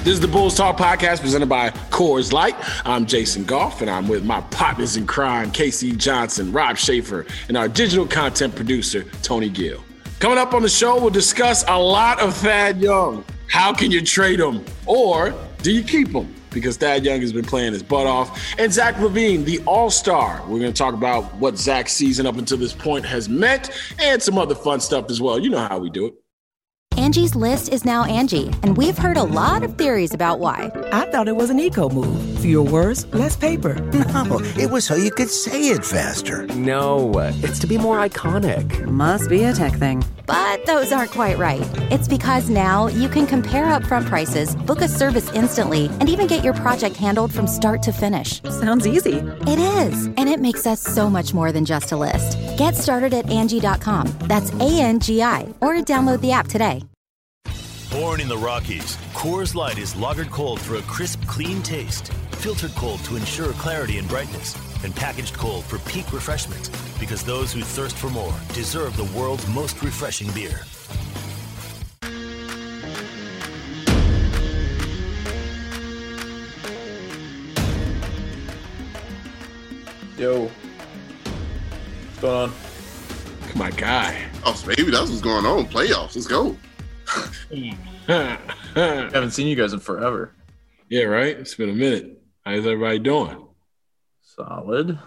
This is the Bulls Talk podcast presented by Coors Light. I'm Jason Goff, and I'm with my partners in crime, KC Johnson, Rob Schaefer, and our digital content producer, Tony Gill. Coming up on the show, we'll discuss a lot of Thad Young. How can you trade him? Or do you keep him? Because Thad Young has been playing his butt off. And Zach LaVine, the all-star. We're going to talk about what Zach's season up until this point has meant and some other fun stuff as well. You know how we do it. Angie's List is now Angie, and we've heard a lot of theories about why. I thought it was an eco move. Fewer words, less paper. No, it was so you could say it faster. No, it's to be more iconic. Must be a tech thing. But those aren't quite right. It's because now you can compare upfront prices, book a service instantly, and even get your project handled from start to finish. Sounds easy. It is, and it makes us so much more than just a list. Get started at Angie.com. That's ANGI, or download the app today. Born in the Rockies, Coors Light is lagered cold for a crisp, clean taste. Filtered cold to ensure clarity and brightness. And packaged cold for peak refreshment. Because those who thirst for more deserve the world's most refreshing beer. Yo. What's going on? My guy. Oh, so maybe that's what's going on. Playoffs. Let's go. Haven't seen you guys in forever. Yeah, right? It's been a minute. How's everybody doing? Solid.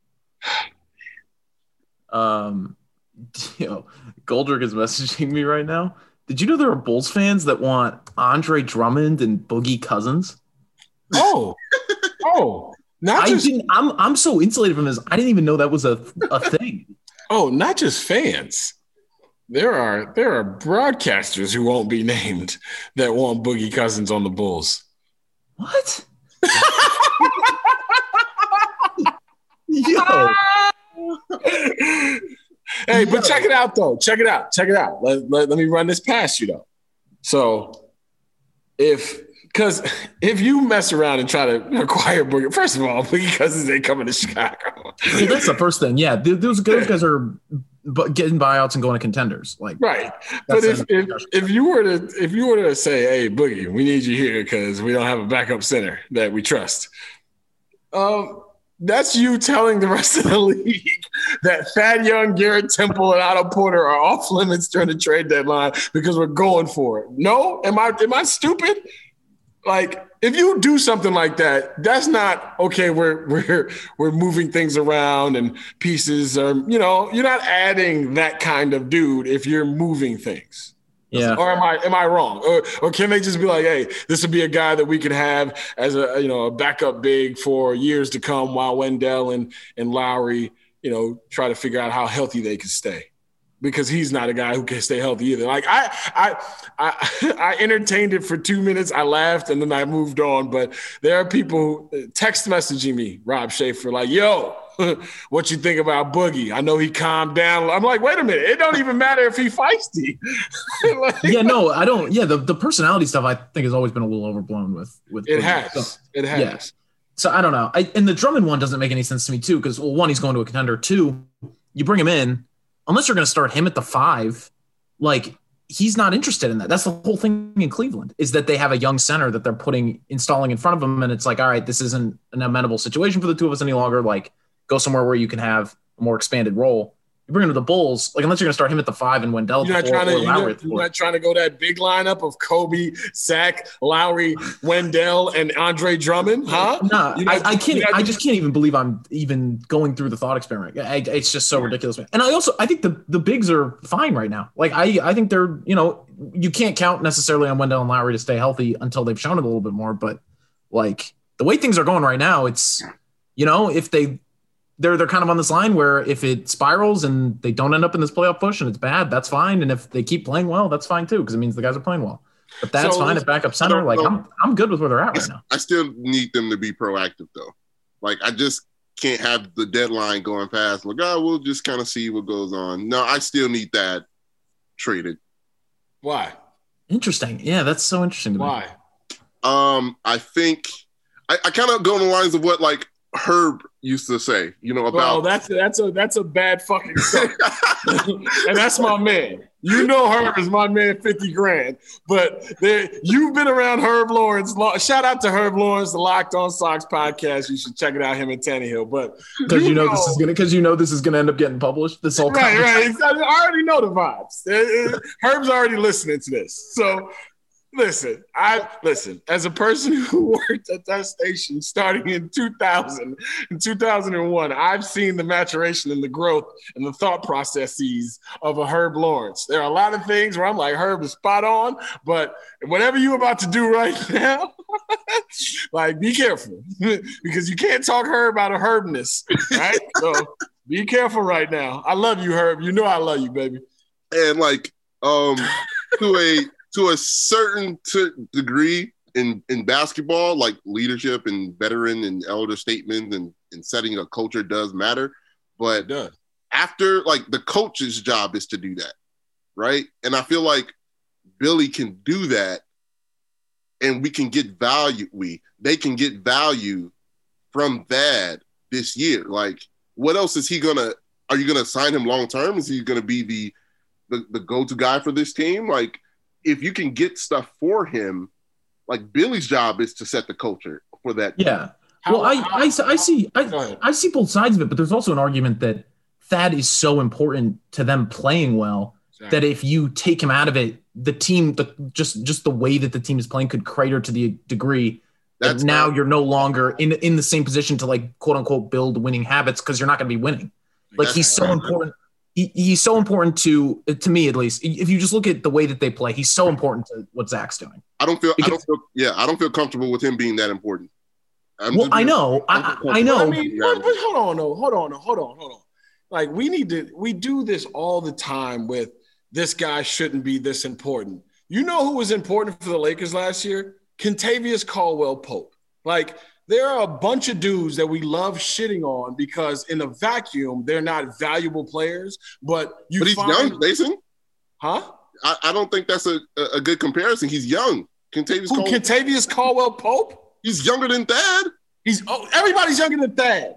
Goldrick is messaging me right now. Did you know there are Bulls fans that want Andre Drummond and Boogie Cousins? Oh, not just. I'm so insulated from this. I didn't even know that was a thing. Oh, not just fans. There are broadcasters who won't be named that want Boogie Cousins on the Bulls. What? Yo. Hey, but check it out, though. Check it out. Let me run this past you, though. So if you mess around and try to acquire Boogie, first of all, Boogie Cousins ain't coming to Chicago. Well, that's the first thing. Yeah, those guys are getting buyouts and going to contenders. Like, right. But if you were to say, hey, Boogie, we need you here because we don't have a backup center that we trust. That's you telling the rest of the league that Thad Young, Garrett Temple, and Otto Porter are off limits during the trade deadline because we're going for it. No? Am I stupid? Like, if you do something like that, that's not okay. We're moving things around and pieces are, you're not adding that kind of dude if you're moving things. Yeah. Or am I wrong? Or can they just be like, hey, this would be a guy that we could have as a backup big for years to come while Wendell and Lowry, try to figure out how healthy they can stay. Because he's not a guy who can stay healthy either. Like I entertained it for 2 minutes. I laughed and then I moved on. But there are people text messaging me, Rob Schaefer, like, yo, what you think about Boogie? I know he calmed down. I'm like, wait a minute. It don't even matter if he feisty. Yeah, no, I don't. Yeah, the personality stuff I think has always been a little overblown with it Boogie. has. It has. Yeah. So I don't know. And the Drummond one doesn't make any sense to me too because, well, one, he's going to a contender. Two, you bring him in. Unless you're going to start him at the 5, like he's not interested in that. That's the whole thing in Cleveland is that they have a young center that they're installing in front of him. And it's like, all right, this isn't an amenable situation for the two of us any longer. Like go somewhere where you can have a more expanded role. You bring him to the Bulls, like unless you're going to start him at the 5 and Wendell. You're not trying to go that big lineup of Kobe, Zach, Lowry, Wendell, and Andre Drummond, huh? No, I can't. I just can't even believe I'm even going through the thought experiment. It's just so ridiculous. And I think the bigs are fine right now. Like I think they're, you can't count necessarily on Wendell and Lowry to stay healthy until they've shown it a little bit more. But like the way things are going right now, it's, if they're kind of on this line where if it spirals and they don't end up in this playoff push and it's bad, that's fine. And if they keep playing well, that's fine too, because it means the guys are playing well. But that's fine at backup center. Like I'm good with where they're at right now. I still need them to be proactive though. Like I just can't have the deadline going past. Like, we'll just kind of see what goes on. No, I still need that traded. Why? Interesting. Yeah, that's so interesting to me. Why? I think I kind of go on the lines of what like Herb used to say, about that's a bad fucking suck. And that's my man. You know Herb is my man, 50 grand. But you've been around Herb Lawrence. Shout out to Herb Lawrence, the Locked On Sox podcast. You should check it out, him and Tannehill. But because this is gonna end up getting published. This whole right. I already know the vibes. Herb's already listening to this. So listen, as a person who worked at that station starting in 2000 and 2001, I've seen the maturation and the growth and the thought processes of a Herb Lawrence. There are a lot of things where I'm like, Herb is spot on, but whatever you're about to do right now, like, be careful because you can't talk Herb out of Herbness, right? So be careful right now. I love you, Herb. You know I love you, baby. And like, to a certain degree in basketball, like leadership and veteran and elder statements and setting a culture does matter. But after, like, the coach's job is to do that, right? And I feel like Billy can do that, and we can get value. They can get value from that this year. Like, what else is he gonna? Are you gonna sign him long term? Is he gonna be the go-to guy for this team? Like, if you can get stuff for him, like, Billy's job is to set the culture for that. Yeah. Well, I see both sides of it, but there's also an argument that Thad is so important to them playing well that if you take him out of it, the team, just the way that the team is playing could crater to the degree that now you're no longer in the same position to, like, quote unquote, build winning habits because you're not going to be winning. Like, he's so important. He's so important to me, at least. If you just look at the way that they play, he's so important to what Zach's doing. I don't feel comfortable with him being that important. I know. I mean, but hold on. Like, we do this all the time with this guy shouldn't be this important. You know who was important for the Lakers last year? Kentavious Caldwell-Pope. Like, there are a bunch of dudes that we love shitting on because in a vacuum, they're not valuable players. But he's young, Jason. Huh? I don't think that's a good comparison. He's young. Kentavious Caldwell-Pope? He's younger than Thad. Everybody's younger than Thad.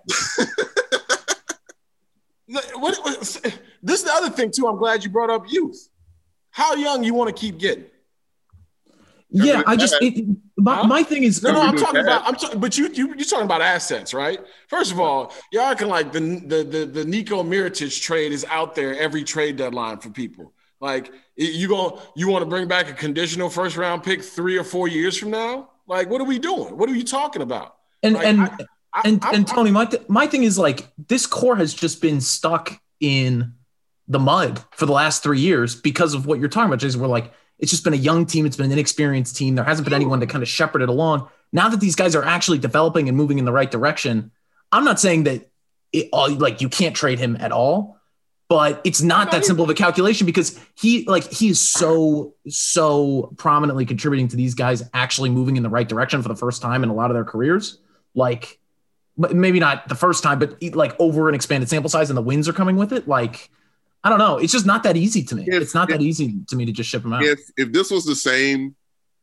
This is the other thing, too. I'm glad you brought up youth. How young you want to keep getting? Yeah, my thing is I'm talking about. But you're talking about assets, right? First of all, y'all can, like, the Nico Mirotic trade is out there every trade deadline for people. Like, you want to bring back a conditional first round pick 3 or 4 years from now? Like, what are we doing? What are you talking about? And Tony, my thing is, like, this core has just been stuck in the mud for the last 3 years because of what you're talking about, Jason. We're like, it's just been a young team. It's been an inexperienced team. There hasn't been anyone to kind of shepherd it along. Now that these guys are actually developing and moving in the right direction, I'm not saying that you can't trade him at all, but it's not that simple of a calculation because he is so prominently contributing to these guys actually moving in the right direction for the first time in a lot of their careers. Like, maybe not the first time, but, like, over an expanded sample size, and the wins are coming with it. Like, I don't know. It's just not that easy to me. It's not that easy to me to just ship them out. If this was the same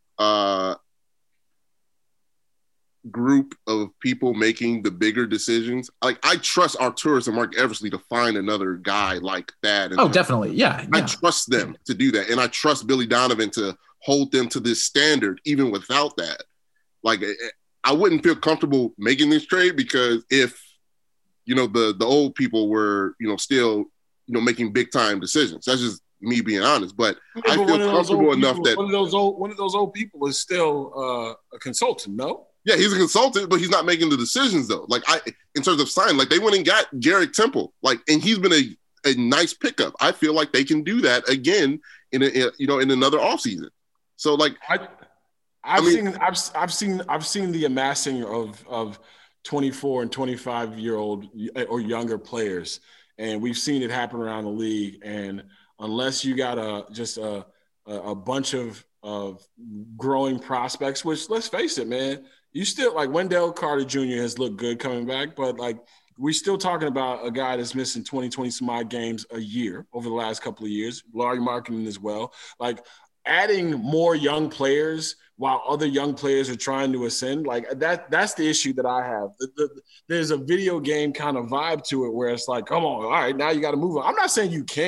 group of people making the bigger decisions, like, I trust Arturas and Mark Eversley to find another guy like that. Oh, definitely. Yeah. I trust them to do that. And I trust Billy Donovan to hold them to this standard, even without that. Like, I wouldn't feel comfortable making this trade because if, the old people were, still, making big time decisions. That's just me being honest. But I feel comfortable enough that one of those old people is still a consultant. No. Yeah, he's a consultant, but he's not making the decisions though. Like, in terms of signing, like, they went and got Garrett Temple, like, and he's been a nice pickup. I feel like they can do that again in another offseason. So, like, I've seen the amassing of 24 and 25-year-old or younger players. And we've seen it happen around the league. And unless you got a bunch of growing prospects, which, let's face it, man, you still, like, Wendell Carter Jr. has looked good coming back, but, like, we're still talking about a guy that's missing 20 some odd games a year over the last couple of years. Lauri Markkanen as well. Like, adding more young players while other young players are trying to ascend, like, that's the issue that I have. There's a video game kind of vibe to it where it's like, come on, all right, now you got to move on. I'm not saying you can't.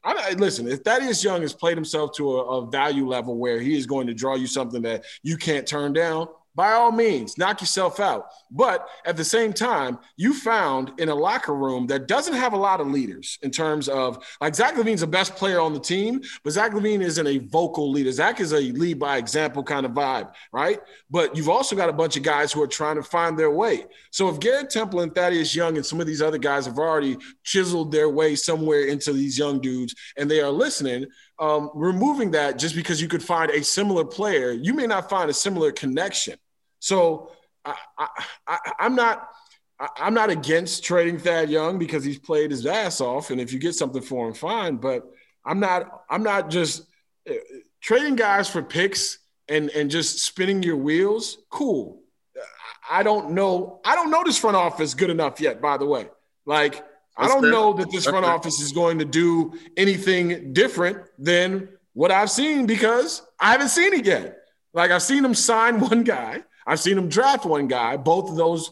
Listen, if Thaddeus Young has played himself to a value level where he is going to draw you something that you can't turn down, by all means, knock yourself out. But at the same time, you found in a locker room that doesn't have a lot of leaders in terms of, like, Zach LaVine's the best player on the team, but Zach LaVine isn't a vocal leader. Zach is a lead by example kind of vibe, right? But you've also got a bunch of guys who are trying to find their way. So if Garrett Temple and Thaddeus Young and some of these other guys have already chiseled their way somewhere into these young dudes and they are listening, removing that just because you could find a similar player, you may not find a similar connection. So I'm not against trading Thad Young because he's played his ass off, and if you get something for him, fine. But I'm not just trading guys for picks and just spinning your wheels. Cool. I don't know this front office good enough yet. By the way, like I don't know that this front office is going to do anything different than what I've seen because I haven't seen it yet. Like I've seen them sign one guy. I've seen him draft one guy. Both of those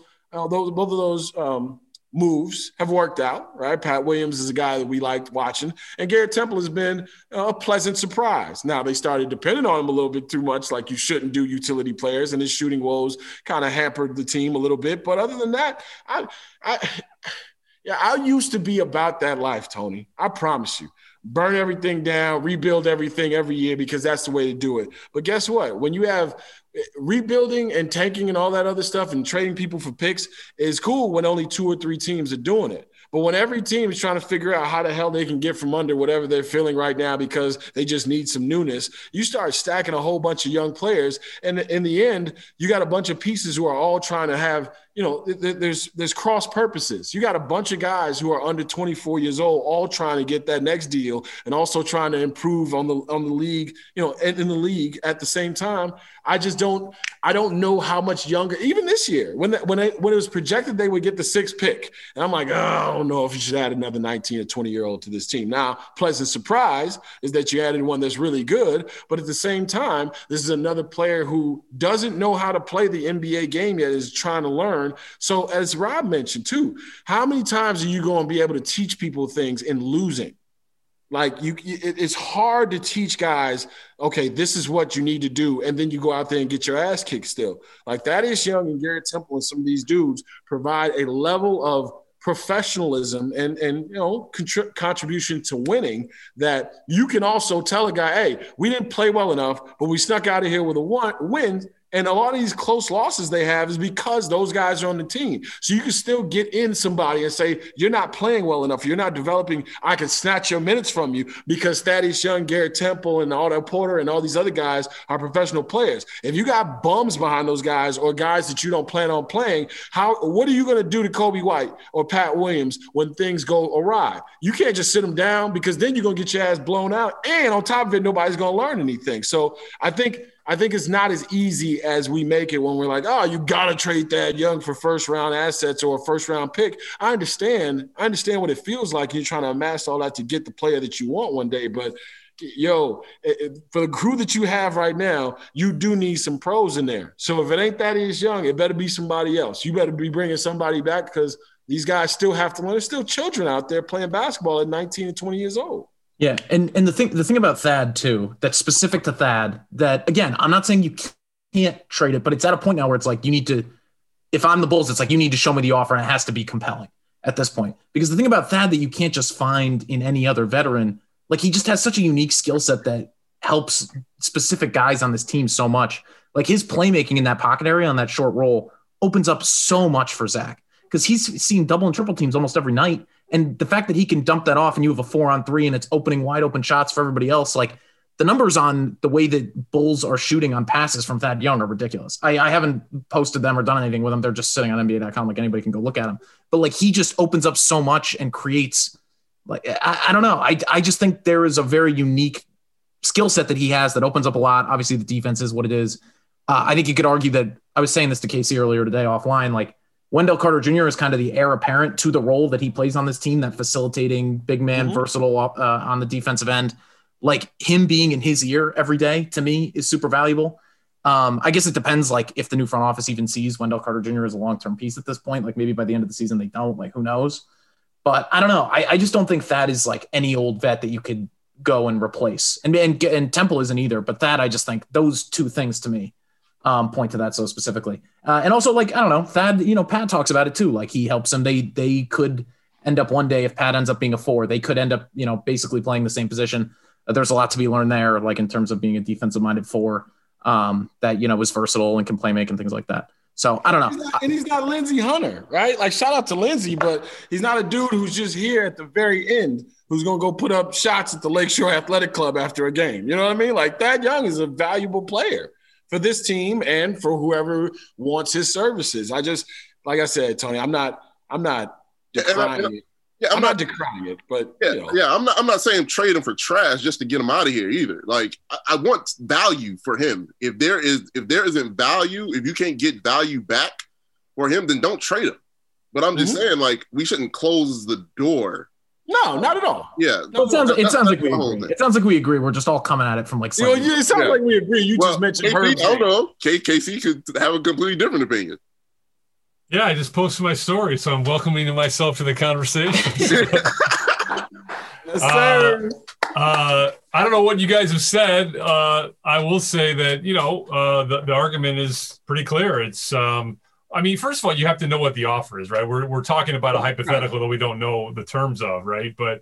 moves have worked out, right? Pat Williams is a guy that we liked watching, and Garrett Temple has been a pleasant surprise. Now they started depending on him a little bit too much, like you shouldn't do utility players, and his shooting woes kind of hampered the team a little bit. But other than that, I used to be about that life, Tony. I promise you. Burn everything down, rebuild everything every year because that's the way to do it. But guess what? When you have rebuilding and tanking and all that other stuff and trading people for picks is cool when only 2 or 3 teams are doing it. But when every team is trying to figure out how the hell they can get from under whatever they're feeling right now because they just need some newness, you start stacking a whole bunch of young players. And in the end, you got a bunch of pieces who are all trying to have, there's cross purposes. You got a bunch of guys who are under 24 years old, all trying to get that next deal and also trying to improve on the league, and in the league at the same time. I don't know how much younger, even this year, when it was projected they would get the 6th pick. And I'm like, I don't know if you should add another 19 or 20-year-old to this team. Now, pleasant surprise is that you added one that's really good. But at the same time, this is another player who doesn't know how to play the NBA game yet, is trying to learn. So as Rob mentioned too, how many times are you going to be able to teach people things in losing? Like it's hard to teach guys, okay, this is what you need to do. And then you go out there and get your ass kicked still. Like Thaddeus Young and Garrett Temple and some of these dudes provide a level of professionalism and contribution to winning that you can also tell a guy, hey, we didn't play well enough, but we snuck out of here with a win. And a lot of these close losses they have is because those guys are on the team. So you can still get in somebody and say, you're not playing well enough. You're not developing. I can snatch your minutes from you because Thaddeus Young, Garrett Temple, and Otto Porter and all these other guys are professional players. If you got bums behind those guys or guys that you don't plan on playing, what are you going to do to Kobe White or Pat Williams when things go awry? You can't just sit them down because then you're going to get your ass blown out. And on top of it, nobody's going to learn anything. So I think it's not as easy as we make it when we're like, oh, you got to trade Thad Young for first-round assets or a first-round pick. I understand what it feels like. You're trying to amass all that to get the player that you want one day. But, for the crew that you have right now, you do need some pros in there. So if it ain't Thaddeus Young, it better be somebody else. You better be bringing somebody back because these guys still have to learn. There's still children out there playing basketball at 19 and 20 years old. Yeah, and the thing about Thad too, that's specific to Thad, that again, I'm not saying you can't trade it, but it's at a point now where it's like you need to, if I'm the Bulls, it's like you need to show me the offer and it has to be compelling at this point. Because the thing about Thad that you can't just find in any other veteran, like he just has such a unique skill set that helps specific guys on this team so much. Like his playmaking in that pocket area on that short roll opens up so much for Zach because he's seen double and triple teams almost every night. And the fact that he can dump that off and you have a 4-on-3 and it's opening wide open shots for everybody else, like the numbers on the way that Bulls are shooting on passes from Thad Young are ridiculous. I haven't posted them or done anything with them. They're just sitting on NBA.com. Like anybody can go look at them. But like he just opens up so much and creates like, I don't know. I just think there is a very unique skill set that he has that opens up a lot. Obviously the defense is what it is. I think you could argue that I was saying this to Casey earlier today offline, like Wendell Carter Jr. is kind of the heir apparent to the role that he plays on this team, that facilitating big man, versatile on the defensive end. Like him being in his ear every day to me is super valuable. I guess it depends, like if the new front office even sees Wendell Carter Jr. as a long-term piece at this point, like maybe by the end of the season they don't, like who knows. But I don't know. I just don't think Thad is like any old vet that you could go and replace. And Temple isn't either. But Thad, I just think those two things to me point to that so specifically. And also, like, I don't know, Thad, Pat talks about it too. Like, he helps him. They could end up one day, if Pat ends up being a 4, they could end up, basically playing the same position. There's a lot to be learned there, like in terms of being a defensive-minded 4 that, is versatile and can play make and things like that. So I don't know. He's not Lindsey Hunter, right? Like, shout out to Lindsey, but he's not a dude who's just here at the very end who's going to go put up shots at the Lakeshore Athletic Club after a game. You know what I mean? Like, Thad Young is a valuable player for this team and for whoever wants his services. I just, like I said, Tony, I'm not decrying it. Yeah, I'm not decrying it, but I'm not saying trade him for trash just to get him out of here either. Like, I want value for him. If there isn't value, if you can't get value back for him, then don't trade him. But I'm just saying, like, we shouldn't close the door. No, not at all. Yeah, it sounds like we agree. It sounds like we agree. We're just all coming at it from like. It sounds like we agree. You just mentioned Herb. I don't know. KC could have a completely different opinion. Yeah, I just posted my story, so I'm welcoming myself to the conversation. Yes, sir. I don't know what you guys have said. I will say that, the argument is pretty clear. It's, first of all, you have to know what the offer is, right? We're talking about a hypothetical that we don't know the terms of, right? But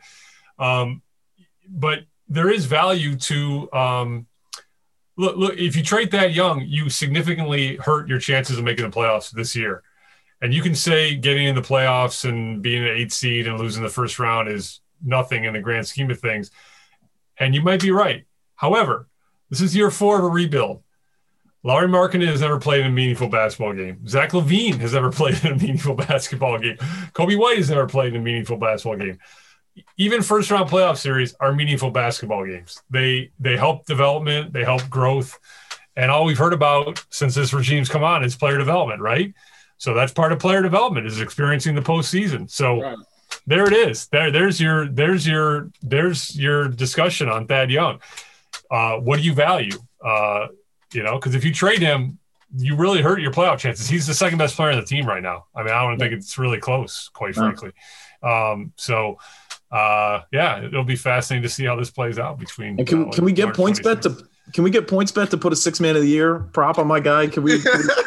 there is value to look. If you trade Thad Young, you significantly hurt your chances of making the playoffs this year. And you can say getting in the playoffs and being an 8 seed and losing the first round is nothing in the grand scheme of things. And you might be right. However, this is year 4 of a rebuild. Lauri Markkanen has never played in a meaningful basketball game. Zach LaVine has never played in a meaningful basketball game. Kobe White has never played in a meaningful basketball game. Even first-round playoff series are meaningful basketball games. They help development. They help growth. And all we've heard about since this regime's come on is player development, right? So that's part of player development is experiencing the postseason. So There it is. There's your discussion on Thad Young. What do you value? Because if you trade him, you really hurt your playoff chances. He's the second best player on the team right now. I don't think it's really close, quite frankly. It'll be fascinating to see how this plays out between. And can we get PointsBet to put a 6 man of the year prop on my guy? Can we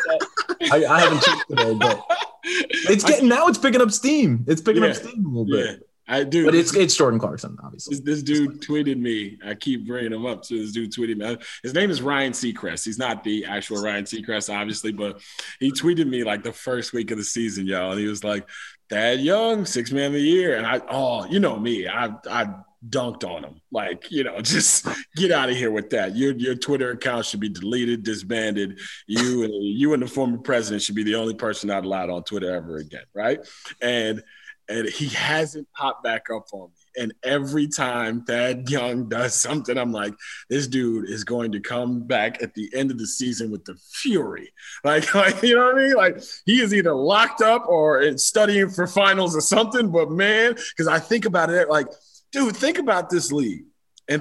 I haven't checked today, but it's picking up steam. It's picking up steam a little bit. Yeah, I do. But it's Jordan Clarkson, obviously. This dude tweeted me. I keep bringing him up. So this dude tweeted me. His name is Ryan Seacrest. He's not the actual Ryan Seacrest, obviously, but he tweeted me like the first week of the season, y'all. And he was like, Thad Young, 6 man of the year. And you know me. I dunked on him. Like, just get out of here with that. Your Twitter account should be deleted, disbanded. You and the former president should be the only person not allowed on Twitter ever again, right? And he hasn't popped back up on me. And every time Thad Young does something, I'm like, this dude is going to come back at the end of the season with the fury. Like you know what I mean? Like, he is either locked up or studying for finals or something. But, man, because I think about it, like, dude, think about this league. And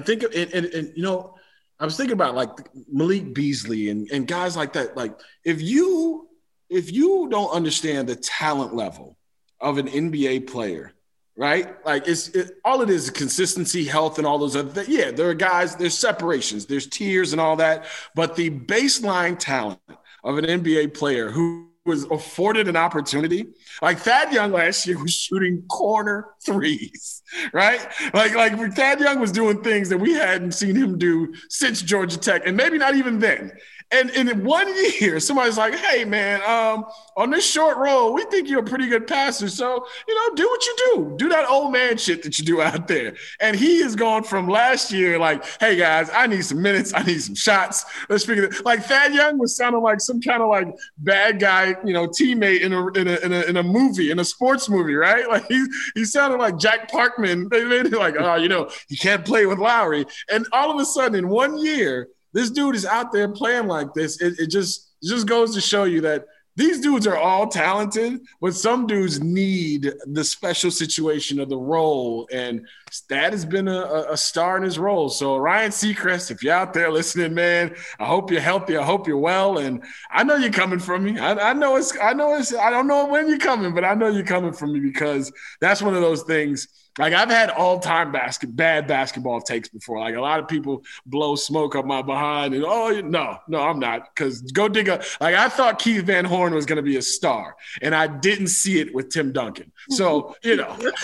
I was thinking about, like, Malik Beasley and guys like that. Like, if you don't understand the talent level of an NBA player, right? Like, all it is consistency, health, and all those other things. Yeah, there are guys, there's separations, there's tiers and all that. But the baseline talent of an NBA player who was afforded an opportunity, like Thad Young last year was shooting corner threes, right? Like Thad Young was doing things that we hadn't seen him do since Georgia Tech, and maybe not even then. And in 1 year, somebody's like, hey, man, on this short roll, we think you're a pretty good passer. So, do what you do. Do that old man shit that you do out there. And he has gone from last year, like, hey, guys, I need some minutes. I need some shots. Let's figure it. Like, Thad Young was sounding like some kind of, like, bad guy, teammate in a movie, in a sports movie, right? Like, he sounded like Jack Parkman. They made it like, you can't play with Lowry. And all of a sudden, in 1 year, this dude is out there playing like this. It just goes to show you that these dudes are all talented, but some dudes need the special situation of the role and Dad has been a star in his role. So Ryan Seacrest, if you're out there listening, man, I hope you're healthy. I hope you're well. And I know you're coming from me. I know I don't know when you're coming, but I know you're coming from me because that's one of those things. Like, I've had all-time bad basketball takes before. Like, a lot of people blow smoke up my behind. And, no, I'm not. Because go dig up. Like, I thought Keith Van Horn was going to be a star, and I didn't see it with Tim Duncan. So, That's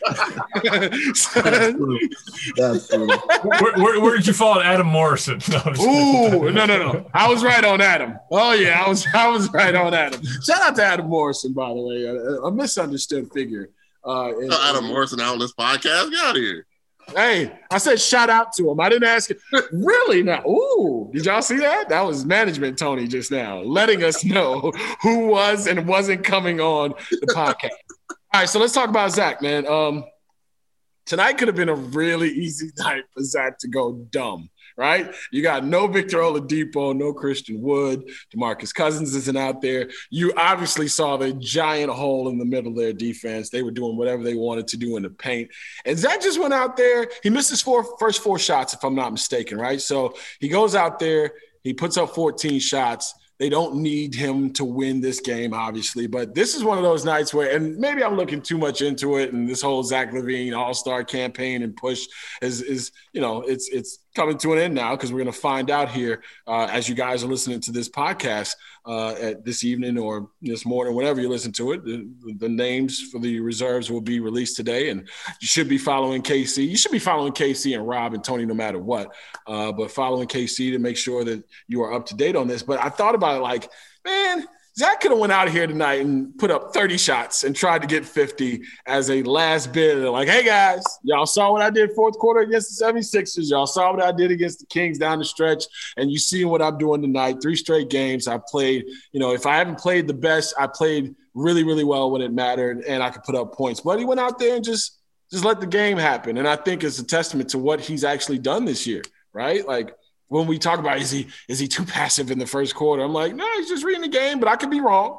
true. Where did you fall on Adam Morrison? No. I was right on Adam. Oh, yeah, I was right on Adam. Shout out to Adam Morrison, by the way, a misunderstood figure. Adam Morrison out on this podcast. Get out of here. Hey, I said shout out to him. I didn't ask it. Really? Now, did y'all see that? That was management Tony just now letting us know who was and wasn't coming on the podcast. All right, so let's talk about Zach, man. Tonight could have been a really easy night for Zach to go dumb. Right? You got no Victor Oladipo, no Christian Wood. DeMarcus Cousins isn't out there. You obviously saw the giant hole in the middle of their defense. They were doing whatever they wanted to do in the paint. And Zach just went out there. He missed his first four shots, if I'm not mistaken, right? So he goes out there. He puts up 14 shots. They don't need him to win this game, obviously. But this is one of those nights where – and maybe I'm looking too much into it, and this whole Zach LaVine all-star campaign and push is it's coming to an end now because we're going to find out here as you guys are listening to this podcast at this evening or this morning, whenever you listen to it. The names for the reserves will be released today, and you should be following KC. You should be following KC and Rob and Tony no matter what, but following KC to make sure that you are up to date on this. But I thought about it like, man, Zach could have went out of here tonight and put up 30 shots and tried to get 50 as a last bid. They're like, hey, guys, y'all saw what I did fourth quarter against the 76ers. Y'all saw what I did against the Kings down the stretch, and you see what I'm doing tonight. 3 straight games I played. If I haven't played the best, I played really, really well when it mattered, and I could put up points. But he went out there and just let the game happen, and I think it's a testament to what he's actually done this year, right? Like, when we talk about is he too passive in the first quarter, I'm like, no, he's just reading the game, but I could be wrong.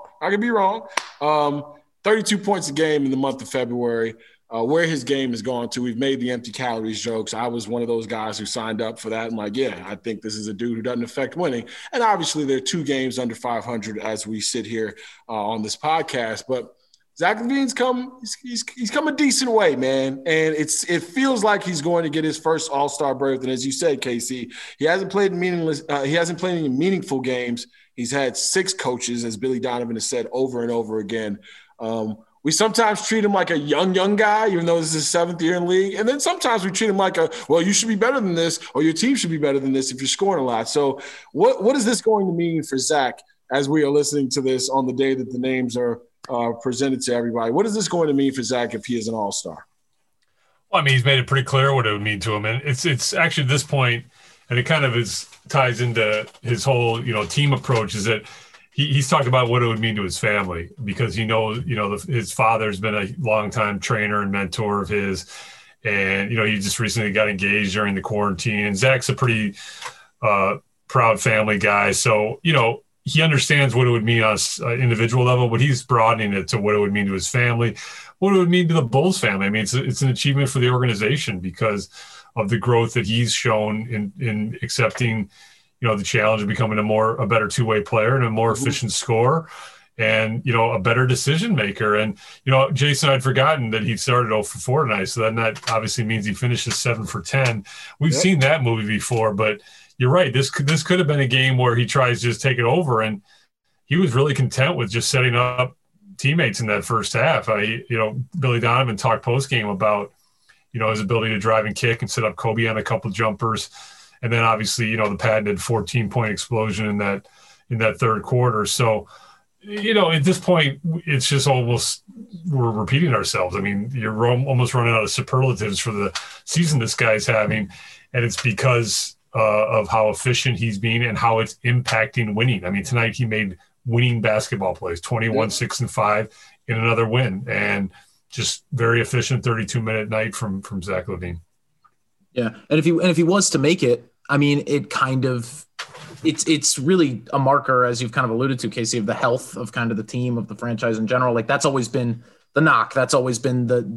32 points a game in the month of February. Where his game has gone to, we've made the empty calories jokes. I was one of those guys who signed up for that. I'm like, yeah, I think this is a dude who doesn't affect winning. And obviously there are 2 games under 500 as we sit here on this podcast. But Zach LaVine's he's come a decent way, man. And it feels like he's going to get his first All-Star berth. And as you said, KC, he hasn't played any meaningful games. He's had 6 coaches, as Billy Donovan has said over and over again. We sometimes treat him like a young guy, even though this is his 7th year in the league. And then sometimes we treat him like you should be better than this, or your team should be better than this if you're scoring a lot. So what is this going to mean for Zach as we are listening to this on the day that the names are presented to everybody? What is this going to mean for Zach if he is an all-star? Well, I mean, he's made it pretty clear what it would mean to him. And it's actually at this point, and it kind of ties into his whole, team approach, is that he's talked about what it would mean to his family, because his father's been a longtime trainer and mentor of his. And, he just recently got engaged during the quarantine. And Zach's a pretty proud family guy. So, he understands what it would mean on an individual level, but he's broadening it to what it would mean to his family, what it would mean to the Bulls family. I mean, it's an achievement for the organization because of the growth that he's shown in accepting, the challenge of becoming a better two-way player and a more efficient scorer and, a better decision maker. And, Jason, I'd forgotten that he started 0 for 4 tonight. So then that obviously means he finishes 7 for 10. We've seen that movie before, but you're right. This could have been a game where he tries to just take it over, and he was really content with just setting up teammates in that first half. Billy Donovan talked post game about, his ability to drive and kick and set up Kobe on a couple of jumpers, and then obviously, the patented 14-point explosion in that third quarter. So, at this point, it's just almost we're repeating ourselves. I mean, you're almost running out of superlatives for the season this guy's having, and it's because of how efficient he's being and how it's impacting winning. I mean, tonight he made winning basketball plays, 21, 6, and 5 in another win, and just very efficient 32-minute night from Zach LaVine. Yeah, and if he was to make it, I mean, it's really a marker, as you've kind of alluded to, Casey, of the health of kind of the team, of the franchise in general. Like, that's always been the knock. That's always been the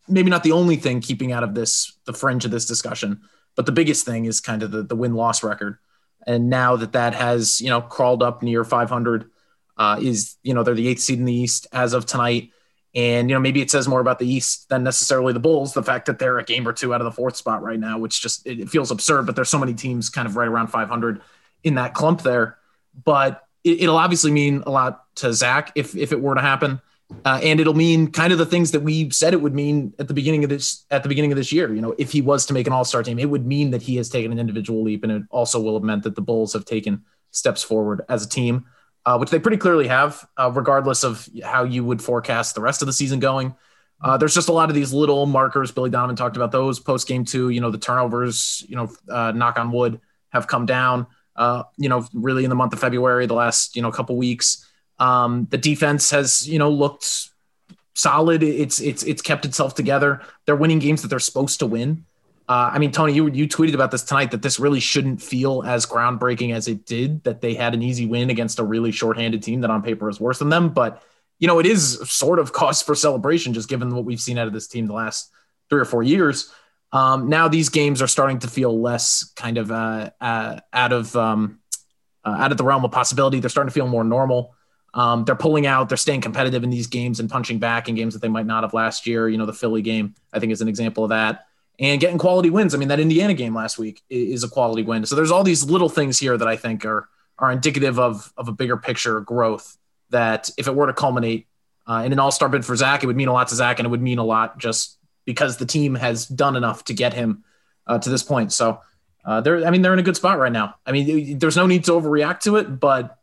maybe not the only thing keeping out of the fringe of this discussion, but the biggest thing is kind of the win-loss record. And now that has, crawled up near 500, they're the 8th seed in the East as of tonight. And, maybe it says more about the East than necessarily the Bulls, the fact that they're a game or two out of the 4th spot right now, which just, it feels absurd, but there's so many teams kind of right around 500 in that clump there. But it'll obviously mean a lot to Zach if it were to happen. And it'll mean kind of the things that we said it would mean at the beginning of this year. If he was to make an all-star team, it would mean that he has taken an individual leap, and it also will have meant that the Bulls have taken steps forward as a team, which they pretty clearly have, regardless of how you would forecast the rest of the season going. There's just a lot of these little markers. Billy Donovan talked about those post-game too. The turnovers, knock on wood, have come down, really in the month of February, the last, couple weeks. The defense has, looked solid. It's kept itself together. They're winning games that they're supposed to win. Tony, you tweeted about this tonight, that this really shouldn't feel as groundbreaking as it did, that they had an easy win against a really shorthanded team that on paper is worse than them. But, it is sort of cause for celebration, just given what we've seen out of this team the last 3 or 4 years. Now these games are starting to feel less kind of out of the realm of possibility. They're starting to feel more normal. They're pulling out, they're staying competitive in these games and punching back in games that they might not have last year. The Philly game, I think, is an example of that, and getting quality wins. That Indiana game last week is a quality win. So there's all these little things here that I think are indicative of a bigger picture growth, that if it were to culminate in an all-star bid for Zach, it would mean a lot to Zach, and it would mean a lot just because the team has done enough to get him to this point. So they're in a good spot right now. There's no need to overreact to it, but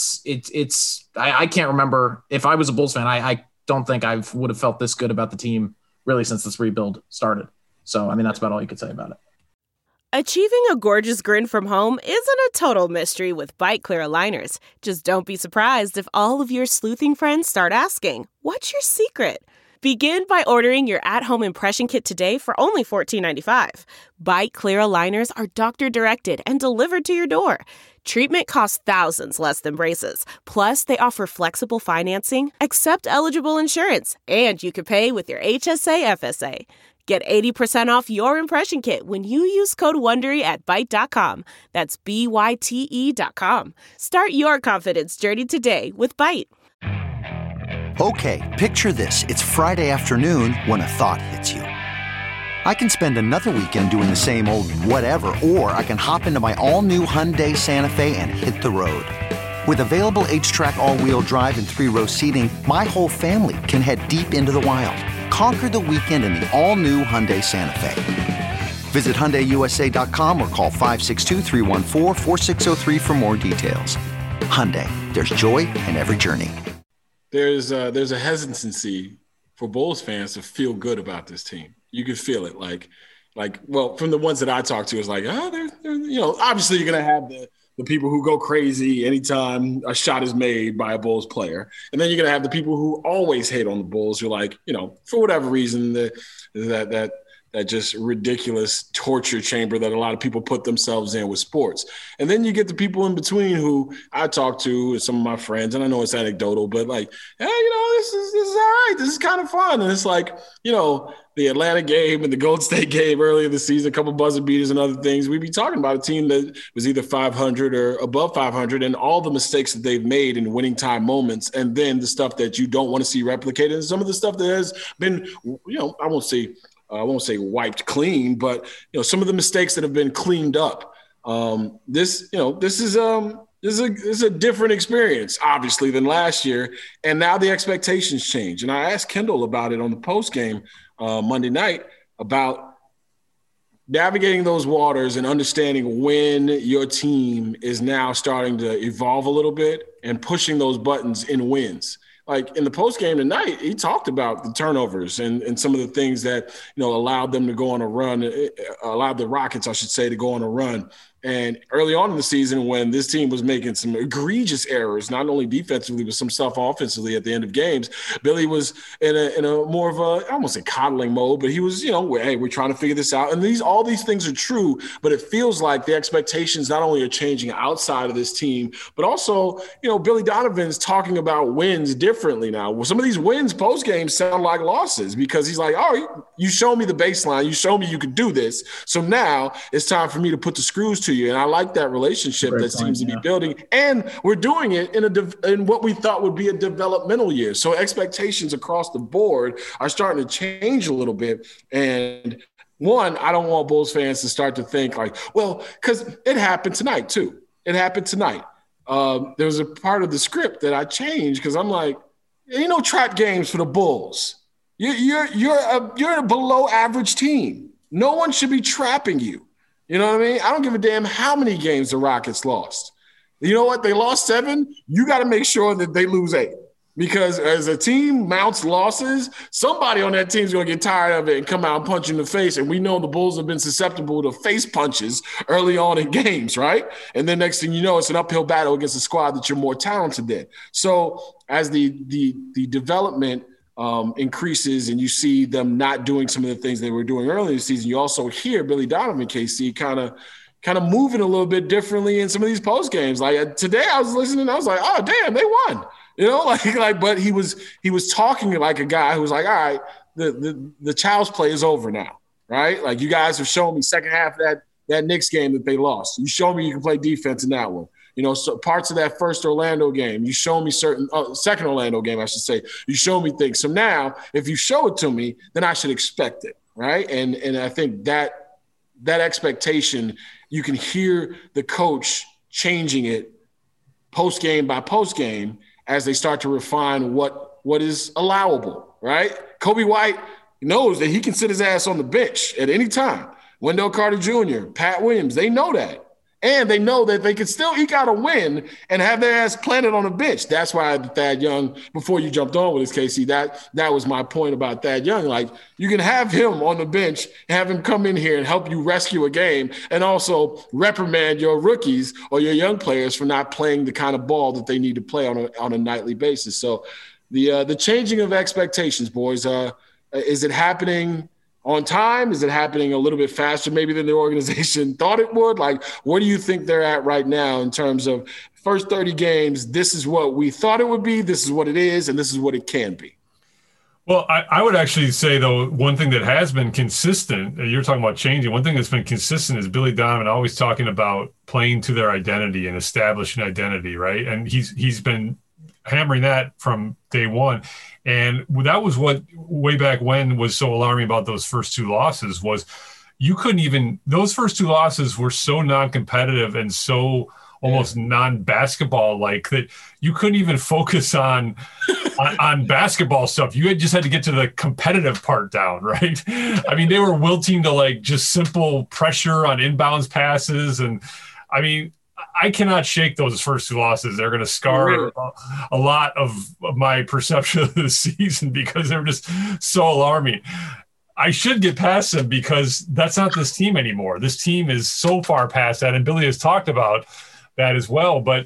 I can't remember, if I was a Bulls fan, I don't think I would have felt this good about the team really since this rebuild started. So, that's about all you could say about it. Achieving a gorgeous grin from home isn't a total mystery with Byte Clear aligners. Just don't be surprised if all of your sleuthing friends start asking, "What's your secret?" Begin by ordering your at-home impression kit today for only $14.95. Byte Clear aligners are doctor-directed and delivered to your door. Treatment costs thousands less than braces. Plus, they offer flexible financing, accept eligible insurance, and you can pay with your HSA FSA. Get 80% off your impression kit when you use code WONDERY at Byte.com. That's BYTE.com. Start your confidence journey today with Byte. Okay, picture this. It's Friday afternoon when a thought hits you. I can spend another weekend doing the same old whatever, or I can hop into my all-new Hyundai Santa Fe and hit the road. With available H-Track all-wheel drive and 3-row seating, my whole family can head deep into the wild. Conquer the weekend in the all-new Hyundai Santa Fe. Visit HyundaiUSA.com or call 562-314-4603 for more details. Hyundai, there's joy in every journey. There's a hesitancy for Bulls fans to feel good about this team. You can feel it, well, from the ones that I talk to, it's like, they're obviously you're gonna have the people who go crazy anytime a shot is made by a Bulls player, and then you're gonna have the people who always hate on the Bulls. You're like, for whatever reason, that just ridiculous torture chamber that a lot of people put themselves in with sports. And then you get the people in between who I talk to, some of my friends, and I know it's anecdotal, but like, hey, this is all right. This is kind of fun. And it's like, the Atlanta game and the Golden State game earlier this season, a couple buzzer beaters and other things. We'd be talking about a team that was either 500 or above 500, and all the mistakes that they've made in winning time moments, and then the stuff that you don't want to see replicated, and some of the stuff that has been, I won't say wiped clean, but some of the mistakes that have been cleaned up. This is a different experience, obviously, than last year, and now the expectations change. And I asked Kendall about it on the post game Monday night about navigating those waters and understanding when your team is now starting to evolve a little bit and pushing those buttons in wins. Like in the post game tonight, he talked about the turnovers and some of the things that, allowed them to go on a run, allowed the Rockets, I should say, to go on a run And early on in the season, when this team was making some egregious errors, not only defensively, but some stuff offensively at the end of games, Billy was in a more of a, I almost say coddling mode, but he was, hey, we're trying to figure this out. And all these things are true, but it feels like the expectations not only are changing outside of this team, but also, Billy Donovan's talking about wins differently now. Well, some of these wins post-game sound like losses because he's like, oh, you show me the baseline. You show me you could do this. So now it's time for me to put the screws to you. And I like that relationship that seems to be building. And we're doing it in what we thought would be a developmental year. So expectations across the board are starting to change a little bit. And one, I don't want Bulls fans to start to think like, well, because it happened tonight too. It happened tonight. There was a part of the script that I changed because I'm like, ain't no trap games for the Bulls. You're a below average team. No one should be trapping you. You know what I mean? I don't give a damn how many games the Rockets lost. You know what? They lost 7. You got to make sure that they lose 8. Because as a team mounts losses, somebody on that team is going to get tired of it and come out and punch you in the face. And we know the Bulls have been susceptible to face punches early on in games, right? And then next thing you know, it's an uphill battle against a squad that you're more talented than. So as the development increases and you see them not doing some of the things they were doing earlier in the season, you also hear Billy Donovan, KC, kind of moving a little bit differently in some of these post games. Like today I was listening, I was like, oh damn, they won. But he was talking like a guy who was like, all right, the child's play is over now, right? Like you guys have shown me second half of that Knicks game that they lost. You showed me you can play defense in that one. So parts of that first Orlando game, you show me second Orlando game, I should say, you show me things. So now if you show it to me, then I should expect it, right? And I think that expectation, you can hear the coach changing it post-game by post-game as they start to refine what is allowable, right? Kobe White knows that he can sit his ass on the bench at any time. Wendell Carter Jr., Pat Williams, they know that. And they know that they can still eke out a win and have their ass planted on a bench. That's why Thad Young, before you jumped on with this, Casey, that was my point about Thad Young. Like, you can have him on the bench and have him come in here and help you rescue a game and also reprimand your rookies or your young players for not playing the kind of ball that they need to play on a nightly basis. So the changing of expectations, boys, is it happening on time? Is it happening a little bit faster maybe than the organization thought it would? Like, where do you think they're at right now in terms of first 30 games? This is what we thought it would be. This is what it is. And this is what it can be. Well, I would actually say, though, one thing that has been consistent, you're talking about changing. One thing that's been consistent is Billy Donovan always talking about playing to their identity and establishing identity, right? And he's been hammering that from day one. And that was what way back when was so alarming about those first 2 losses was you couldn't even – those first 2 losses were so non-competitive and so almost non-basketball-like that you couldn't even focus on basketball stuff. You just had to get to the competitive part down, right? I mean, they were wilting to like just simple pressure on inbounds passes. And I mean – I cannot shake those first 2 losses. They're going to scar a lot of my perception of the season because they're just so alarming. I should get past them because that's not this team anymore. This team is so far past that, and Billy has talked about that as well. But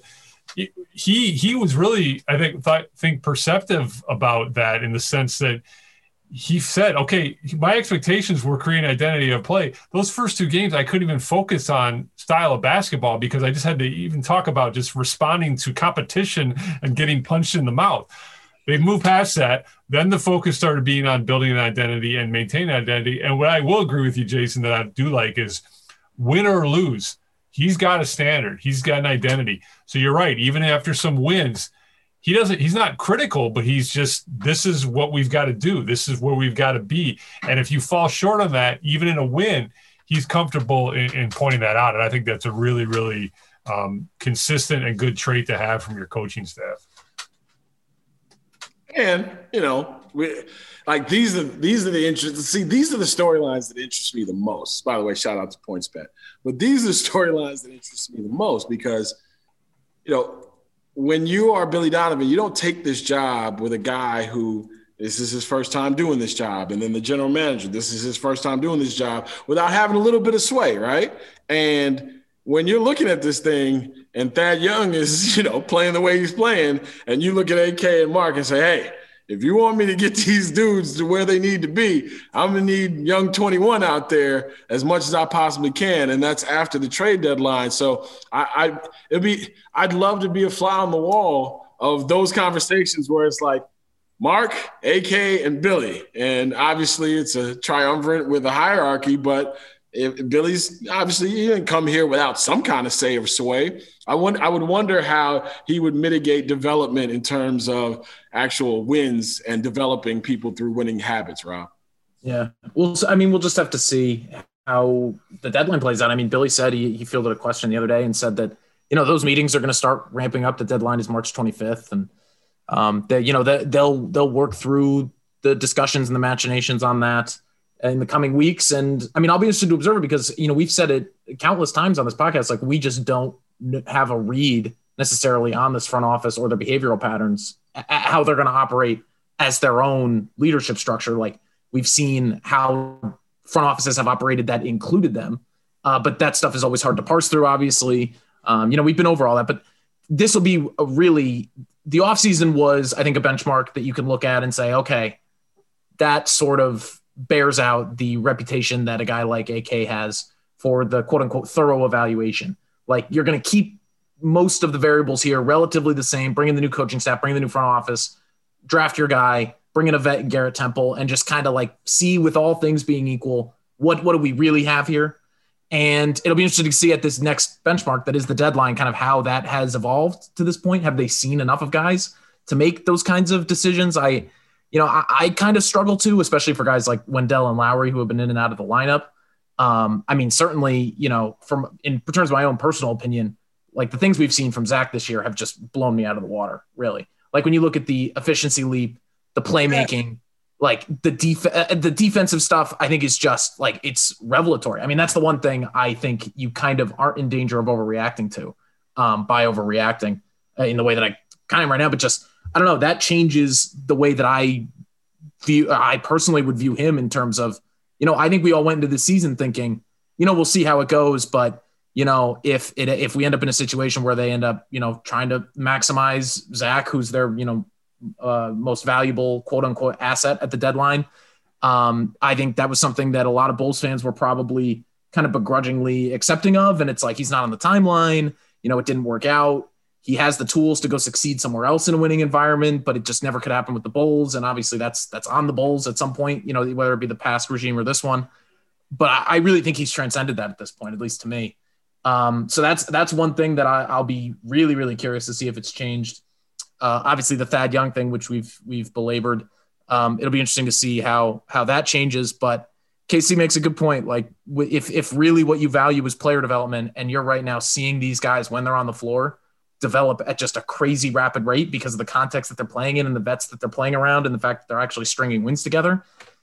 he was really, I think perceptive about that in the sense that he said, okay, my expectations were creating identity of play. Those first 2 games, I couldn't even focus on style of basketball because I just had to even talk about just responding to competition and getting punched in the mouth. They moved past that. Then the focus started being on building an identity and maintaining identity. And what I will agree with you, Jason, that I do like is win or lose. He's got a standard. He's got an identity. So you're right. Even after some wins, he's not critical, but he's just, this is what we've got to do. This is where we've got to be. And if you fall short on that, even in a win, he's comfortable in pointing that out. And I think that's a really, really consistent and good trait to have from your coaching staff. And, these are the interests. See, these are the storylines that interest me the most. By the way, shout out to PointsBet. But these are the storylines that interest me the most because, when you are Billy Donovan, you don't take this job with a guy who this is his first time doing this job. And then the general manager, this is his first time doing this job without having a little bit of sway, right? And when you're looking at this thing and Thad Young is, playing the way he's playing, and you look at AK and Mark and say, hey, if you want me to get these dudes to where they need to be, I'm going to need young 21 out there as much as I possibly can. And that's after the trade deadline. So I'd love to be a fly on the wall of those conversations where it's like Mark, AK, and Billy. And obviously it's a triumvirate with a hierarchy, but if Billy's obviously he didn't come here without some kind of say or sway. I would wonder how he would mitigate development in terms of actual wins and developing people through winning habits, Rob. Yeah. Well, we'll just have to see how the deadline plays out. I mean, Billy said he fielded a question the other day and said that, those meetings are going to start ramping up. The deadline is March 25th. And they'll work through the discussions and the machinations on that in the coming weeks. And I'll be interested to observe it because, we've said it countless times on this podcast, like we just don't have a read necessarily on this front office or their behavioral patterns, how they're going to operate as their own leadership structure. Like we've seen how front offices have operated that included them. But that stuff is always hard to parse through, obviously. We've been over all that, but this will be the offseason was, I think, a benchmark that you can look at and say, okay, that sort of bears out the reputation that a guy like AK has for the quote unquote thorough evaluation. Like you're going to keep most of the variables here relatively the same, bring in the new coaching staff, bring in the new front office, draft your guy, bring in a vet in Garrett Temple, and just kind of like see with all things being equal, what do we really have here? And it'll be interesting to see at this next benchmark that is the deadline, kind of how that has evolved to this point. Have they seen enough of guys to make those kinds of decisions? I kind of struggle to, especially for guys like Wendell and Lowry who have been in and out of the lineup. Certainly, in terms of my own personal opinion, like the things we've seen from Zach this year have just blown me out of the water, really. Like when you look at the efficiency leap, the playmaking, like the defensive stuff, I think is just like, it's revelatory. I mean, that's the one thing I think you kind of aren't in danger of overreacting to by overreacting in the way that I kind of right now, but just, I don't know, that changes the way that I personally would view him in terms of, I think we all went into the season thinking, we'll see how it goes. But, if we end up in a situation where they end up, trying to maximize Zach, who's their, most valuable quote unquote asset at the deadline. I think that was something that a lot of Bulls fans were probably kind of begrudgingly accepting of. And it's like, he's not on the timeline, it didn't work out. He has the tools to go succeed somewhere else in a winning environment, but it just never could happen with the Bulls. And obviously that's on the Bulls at some point, whether it be the past regime or this one. But I really think he's transcended that at this point, at least to me. So that's one thing that I'll be really, really curious to see if it's changed. Obviously the Thad Young thing, which we've belabored. It'll be interesting to see how that changes. But Casey makes a good point. Like if really what you value is player development, and you're right now seeing these guys when they're on the floor develop at just a crazy rapid rate because of the context that they're playing in and the vets that they're playing around and the fact that they're actually stringing wins together.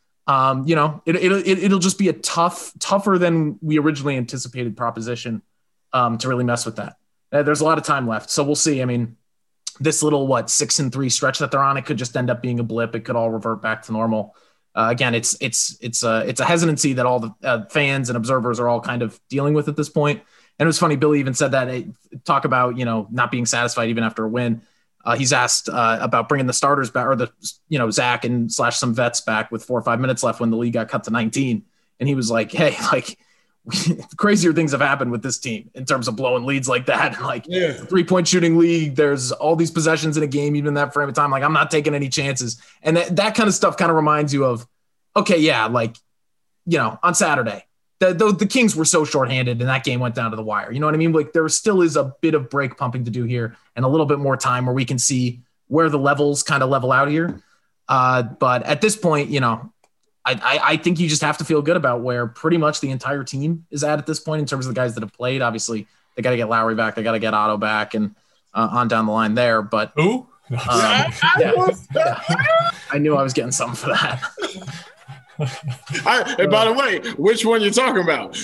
It'll just be a tougher than we originally anticipated proposition to really mess with that. There's a lot of time left. So we'll see. I mean, this little 6-3 stretch that they're on, it could just end up being a blip. It could all revert back to normal. Again, it's a hesitancy that all the fans and observers are all kind of dealing with at this point. And it was funny, Billy even said that, talk about, not being satisfied even after a win. He's asked about bringing the starters back, or Zach and / some vets back with 4 or 5 minutes left when the league got cut to 19. And he was like, hey, crazier things have happened with this team in terms of blowing leads like that. It's a 3-point shooting league. There's all these possessions in a game, even in that frame of time. Like, I'm not taking any chances. And that kind of stuff kind of reminds you of, okay, yeah, on Saturday, the Kings were so shorthanded and that game went down to the wire. You know what I mean? Like, there still is a bit of break pumping to do here and a little bit more time where we can see where the levels kind of level out here. But at this point, I think you just have to feel good about where pretty much the entire team is at this point in terms of the guys that have played. Obviously, they got to get Lowry back. They got to get Otto back and on down the line there. But who? I knew I was getting something for that. And by the way, which one you talking about?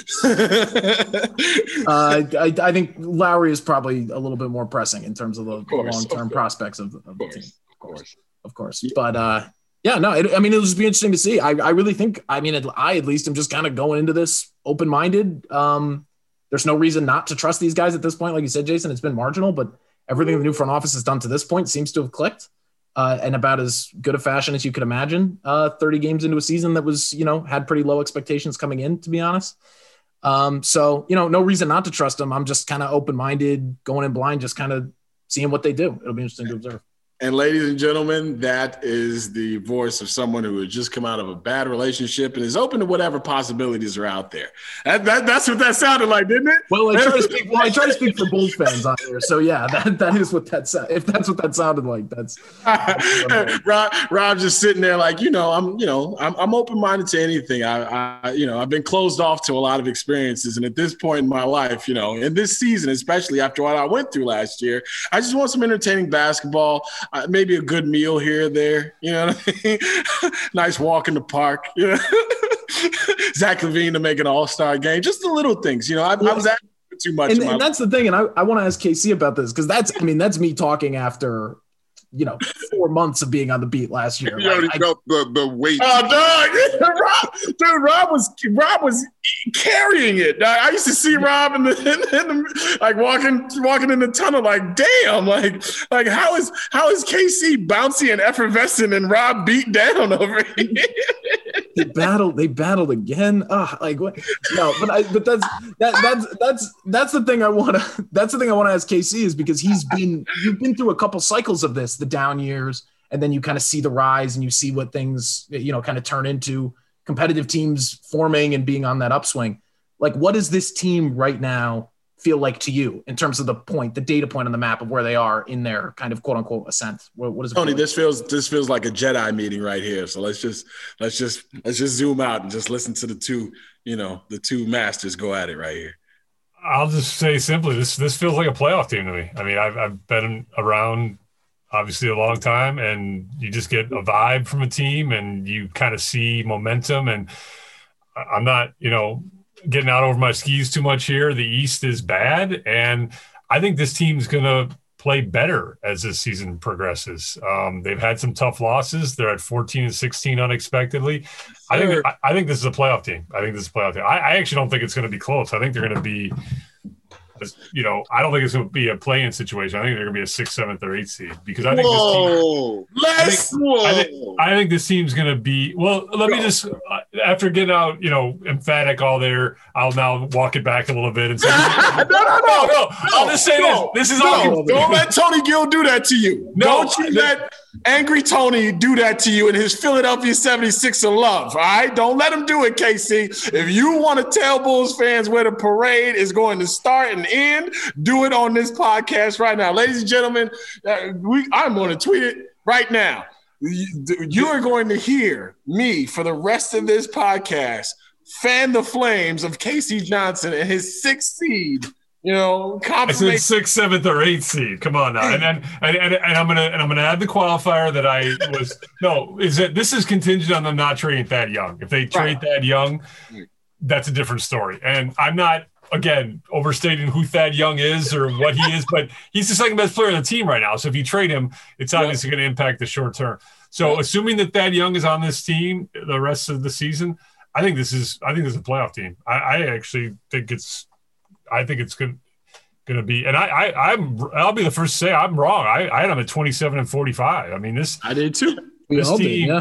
I think Lowry is probably a little bit more pressing in terms of the long-term prospects of the team. Of course. But it'll just be interesting to see. I really think, I at least am just kind of going into this open-minded. There's no reason not to trust these guys at this point. Like you said, Jason, it's been marginal, but everything the new front office has done to this point seems to have clicked. And about as good a fashion as you could imagine, 30 games into a season that was, had pretty low expectations coming in, to be honest. So, no reason not to trust them. I'm just kind of open-minded, going in blind, just kind of seeing what they do. It'll be interesting to observe. And ladies and gentlemen, that is the voice of someone who has just come out of a bad relationship and is open to whatever possibilities are out there. That's what that sounded like, didn't it? Well, I try to speak for Bulls fans on here. So yeah, that is what that sounded. If that's what that sounded like, that's Rob just sitting there like, I'm open-minded to anything. I've been closed off to a lot of experiences. And at this point in my life, in this season, especially after what I went through last year, I just want some entertaining basketball. Maybe a good meal here or there, you know what I mean? Nice walk in the park, Zach LaVine to make an all-star game, just the little things, I was asking for too much. And that's the thing, and I want to ask KC about this because that's me talking after 4 months of being on the beat last year. You already felt the weight. Oh, dog. Rob was carrying it. I used to see Rob in the like walking in the tunnel, like, damn, like how is KC bouncy and effervescent and Rob beat down over here? They battled again. Like what? No, but that's the thing I want to ask KC is because you've been through a couple cycles of this, the down years, and then you kind of see the rise and you see what things kind of turn into competitive teams forming and being on that upswing. Like, what does this team right now feel like to you in terms of the data point on the map of where they are in their kind of quote unquote ascent? What is it? Tony, this feels like a Jedi meeting right here. So let's just zoom out and just listen to the two masters go at it right here. I'll just say simply, this feels like a playoff team to me. I mean, I've been around obviously a long time, and you just get a vibe from a team and you kind of see momentum. And I'm not, getting out over my skis too much here. The East is bad, and I think this team's going to play better as this season progresses. They've had some tough losses. They're at 14-16 unexpectedly. Sure. I think this is a playoff team. I actually don't think it's going to be close. I think they're going to be, I don't think it's going to be a play-in situation. I think they're going to be a 6th, 7th, or 8th seed because I think I think this team's going to be. Well, let me just after getting out, emphatic all there. I'll now walk it back a little bit and say, no. I'll just say this is all. Don't let Tony Gill do that to you. Don't you let angry Tony do that to you in his Philadelphia 76er love. All right, don't let him do it, KC. If you want to tell Bulls fans where the parade is going to start and end, do it on this podcast right now, ladies and gentlemen. I'm going to tweet it right now. You are going to hear me for the rest of this podcast fan the flames of K.C. Johnson and his 6th seed. I said 6th, 7th, or 8th seed. Come on now, and I'm gonna add the qualifier that I was is that this is contingent on them not trading Thad Young. If they trade Thad Young, that's a different story. And I'm not overstating who Thad Young is or what he is, but he's the second best player on the team right now. So if you trade him, it's obviously going to impact the short term. So assuming that Thad Young is on this team the rest of the season, I think this is a playoff team. I actually think it's going to be, and I'll be the first to say I'm wrong. I had them at 27-45. I mean, this I did too. This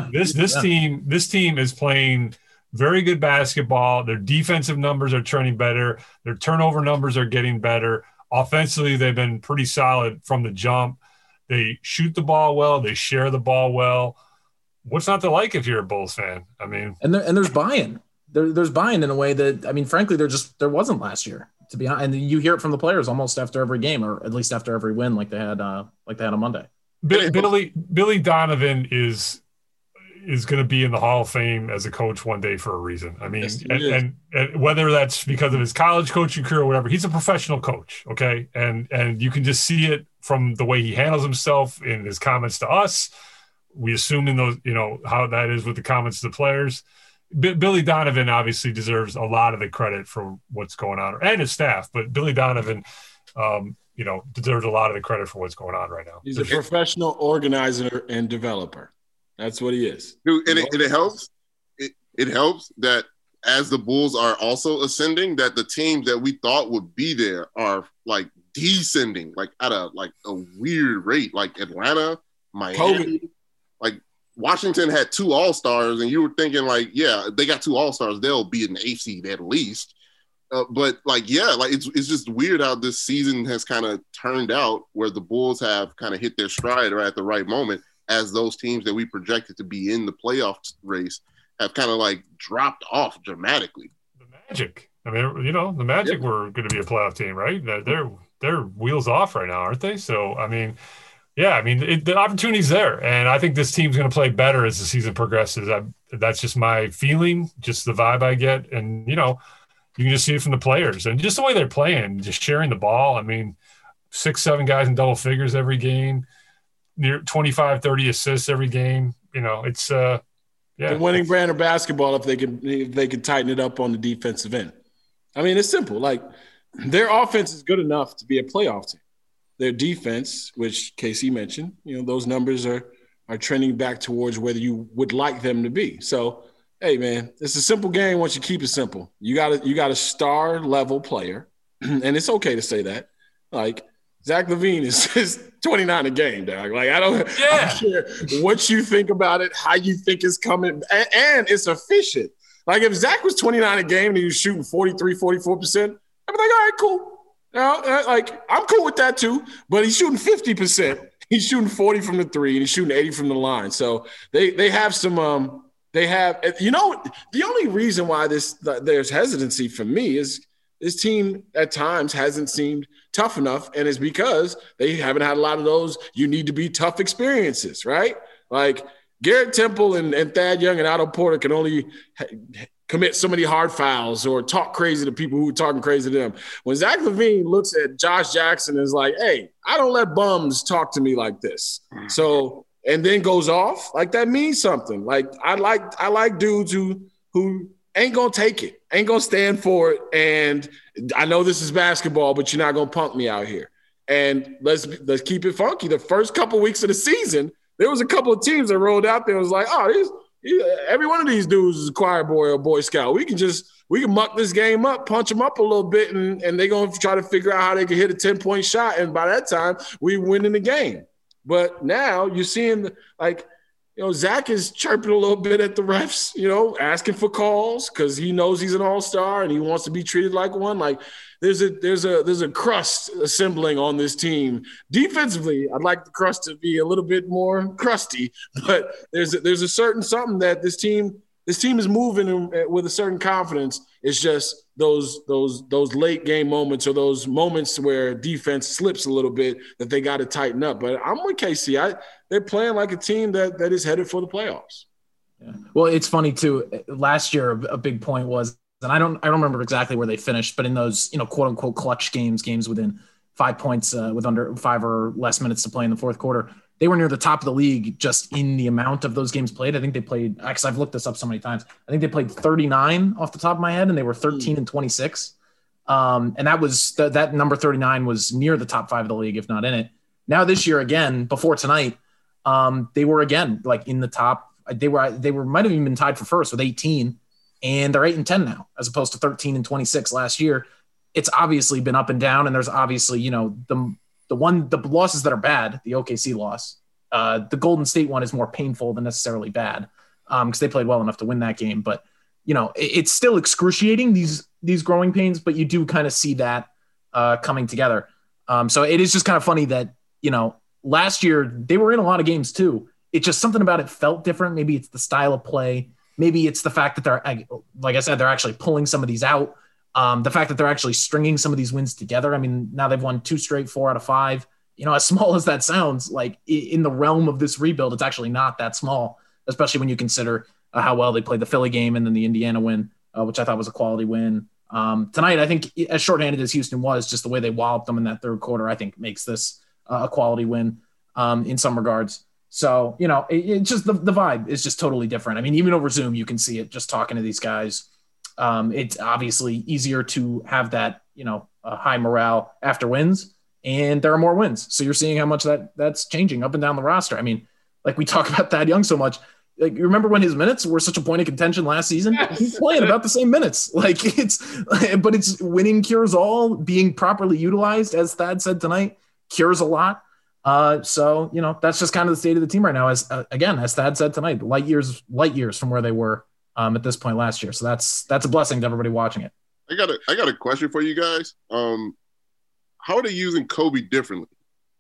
team is playing very good basketball. Their defensive numbers are turning better. Their turnover numbers are getting better. Offensively, they've been pretty solid from the jump. They shoot the ball well. They share the ball well. What's not to like if you're a Bulls fan? I mean, and there's buy-in. There's buy-in in a way that, I mean, frankly, there wasn't last year, to be honest. And you hear it from the players almost after every game, or at least after every win, like they had on Monday. Billy Donovan is going to be in the Hall of Fame as a coach one day for a reason. I mean, and whether that's because of his college coaching career or whatever, he's a professional coach. Okay. And you can just see it from the way he handles himself in his comments to us. We assume in those, how that is with the comments to the players. Billy Donovan obviously deserves a lot of the credit for what's going on, and his staff, but Billy Donovan, deserves a lot of the credit for what's going on right now. He's a professional organizer and developer. That's what he is. Dude, and it helps. It helps that as the Bulls are also ascending, that the teams that we thought would be there are like descending, like at a weird rate, like Atlanta, Miami, like Washington had 2 All-Stars, and you were thinking like, yeah, they got 2 All-Stars, they'll be in the 8th seed at least. But like, yeah, like it's just weird how this season has kind of turned out, where the Bulls have kind of hit their stride right at the right moment, as those teams that we projected to be in the playoff race have kind of like dropped off dramatically. The Magic, I mean, you know, the Magic were going to be a playoff team, right? They're wheels off right now, aren't they? So, I mean, yeah, I mean, the opportunity's there, and I think this team's going to play better as the season progresses. That's just my feeling, just the vibe I get, and you know, you can just see it from the players and just the way they're playing, just sharing the ball. I mean, 6-7 guys in double figures every game, near 25-30 assists every game. You know, it's the winning brand of basketball if they can tighten it up on the defensive end. I mean, it's simple. Like, their offense is good enough to be a playoff team. Their defense, which KC mentioned, you know, those numbers are trending back towards whether you would like them to be. So, hey, man, it's a simple game once you keep it simple. You got a star level player, and it's okay to say that. Like, Zach LaVine is 29 a game, dog. Like, I don't care what you think about it, how you think it's coming, and it's efficient. Like, if Zach was 29 a game and he was shooting 43, 44%, I'd be like, all right, cool. Now, like, I'm cool with that too, but he's shooting 50%. He's shooting 40 from the 3, and he's shooting 80 from the line. So they have some you know, the only reason why there's hesitancy for me is this team at times hasn't seemed tough enough, and it's because they haven't had a lot of those you need to be tough experiences, right? Like, Garrett Temple and Thad Young and Otto Porter can only commit so many hard fouls or talk crazy to people who are talking crazy to them. When Zach LaVine looks at Josh Jackson and is like, hey, I don't let bums talk to me like this. So, and then goes off, like, that means something. Like, I like dudes who ain't going to take it, ain't going to stand for it. And I know this is basketball, but you're not going to punk me out here. And let's keep it funky. The first couple weeks of the season, there was a couple of teams that rolled out there and was like, oh, every one of these dudes is a choir boy or Boy Scout. We can muck this game up, punch them up a little bit, and they're going to try to figure out how they can hit a 10-point shot. And by that time, we win in the game. But now you're seeing, like, you know, Zach is chirping a little bit at the refs, you know, asking for calls because he knows he's an all-star and he wants to be treated like one. Like, there's a crust assembling on this team. Defensively, I'd like the crust to be a little bit more crusty, but there's a certain something that this team is moving with a certain confidence. It's just those late game moments or those moments where defense slips a little bit that they got to tighten up. But I'm with KC. They're playing like a team that is headed for the playoffs. Yeah. Well, it's funny too. Last year, a big point was, and I don't remember exactly where they finished, but in those, you know, quote unquote clutch games within 5 points with under 5 or less minutes to play in the fourth quarter, they were near the top of the league just in the amount of those games played. I think they played, because I've looked this up so many times, I think they played 39 off the top of my head, and they were 13 and 26. And that was that number 39 was near the top 5 of the league, if not in it. Now this year, again, before tonight, they were again like in the top. They might have even been tied for first with 18, and they're 8 and 10 now, as opposed to 13 and 26 last year. It's obviously been up and down, and there's obviously, you know, the losses that are bad, the OKC loss, the Golden State one is more painful than necessarily bad, because they played well enough to win that game. But, you know, it's still excruciating, these growing pains, but you do kind of see that coming together. So it is just kind of funny that, you know, last year they were in a lot of games too. It's just something about it felt different. Maybe it's the style of play. Maybe it's the fact that they're, like I said, they're actually pulling some of these out. The fact that they're actually stringing some of these wins together. I mean, now they've won 2 straight, 4 out of 5. You know, as small as that sounds, like in the realm of this rebuild, it's actually not that small, especially when you consider how well they played the Philly game and then the Indiana win, which I thought was a quality win. Tonight, I think as shorthanded as Houston was, just the way they walloped them in that third quarter, I think makes this a quality win in some regards. So, you know, it's just the vibe is just totally different. I mean, even over Zoom, you can see it just talking to these guys. It's obviously easier to have that, you know, high morale after wins, and there are more wins. So you're seeing how much that's changing up and down the roster. I mean, like we talk about Thad Young so much, Like, you remember when his minutes were such a point of contention last season? Yes. He's playing about the same minutes. Like, but it's winning cures all. Being properly utilized, as Thad said tonight, cures a lot. So, that's just kind of the state of the team right now. As Thad said tonight, light years from where they were at this point last year. So that's a blessing to everybody watching it. I got a question for you guys. How are they using Kobe differently?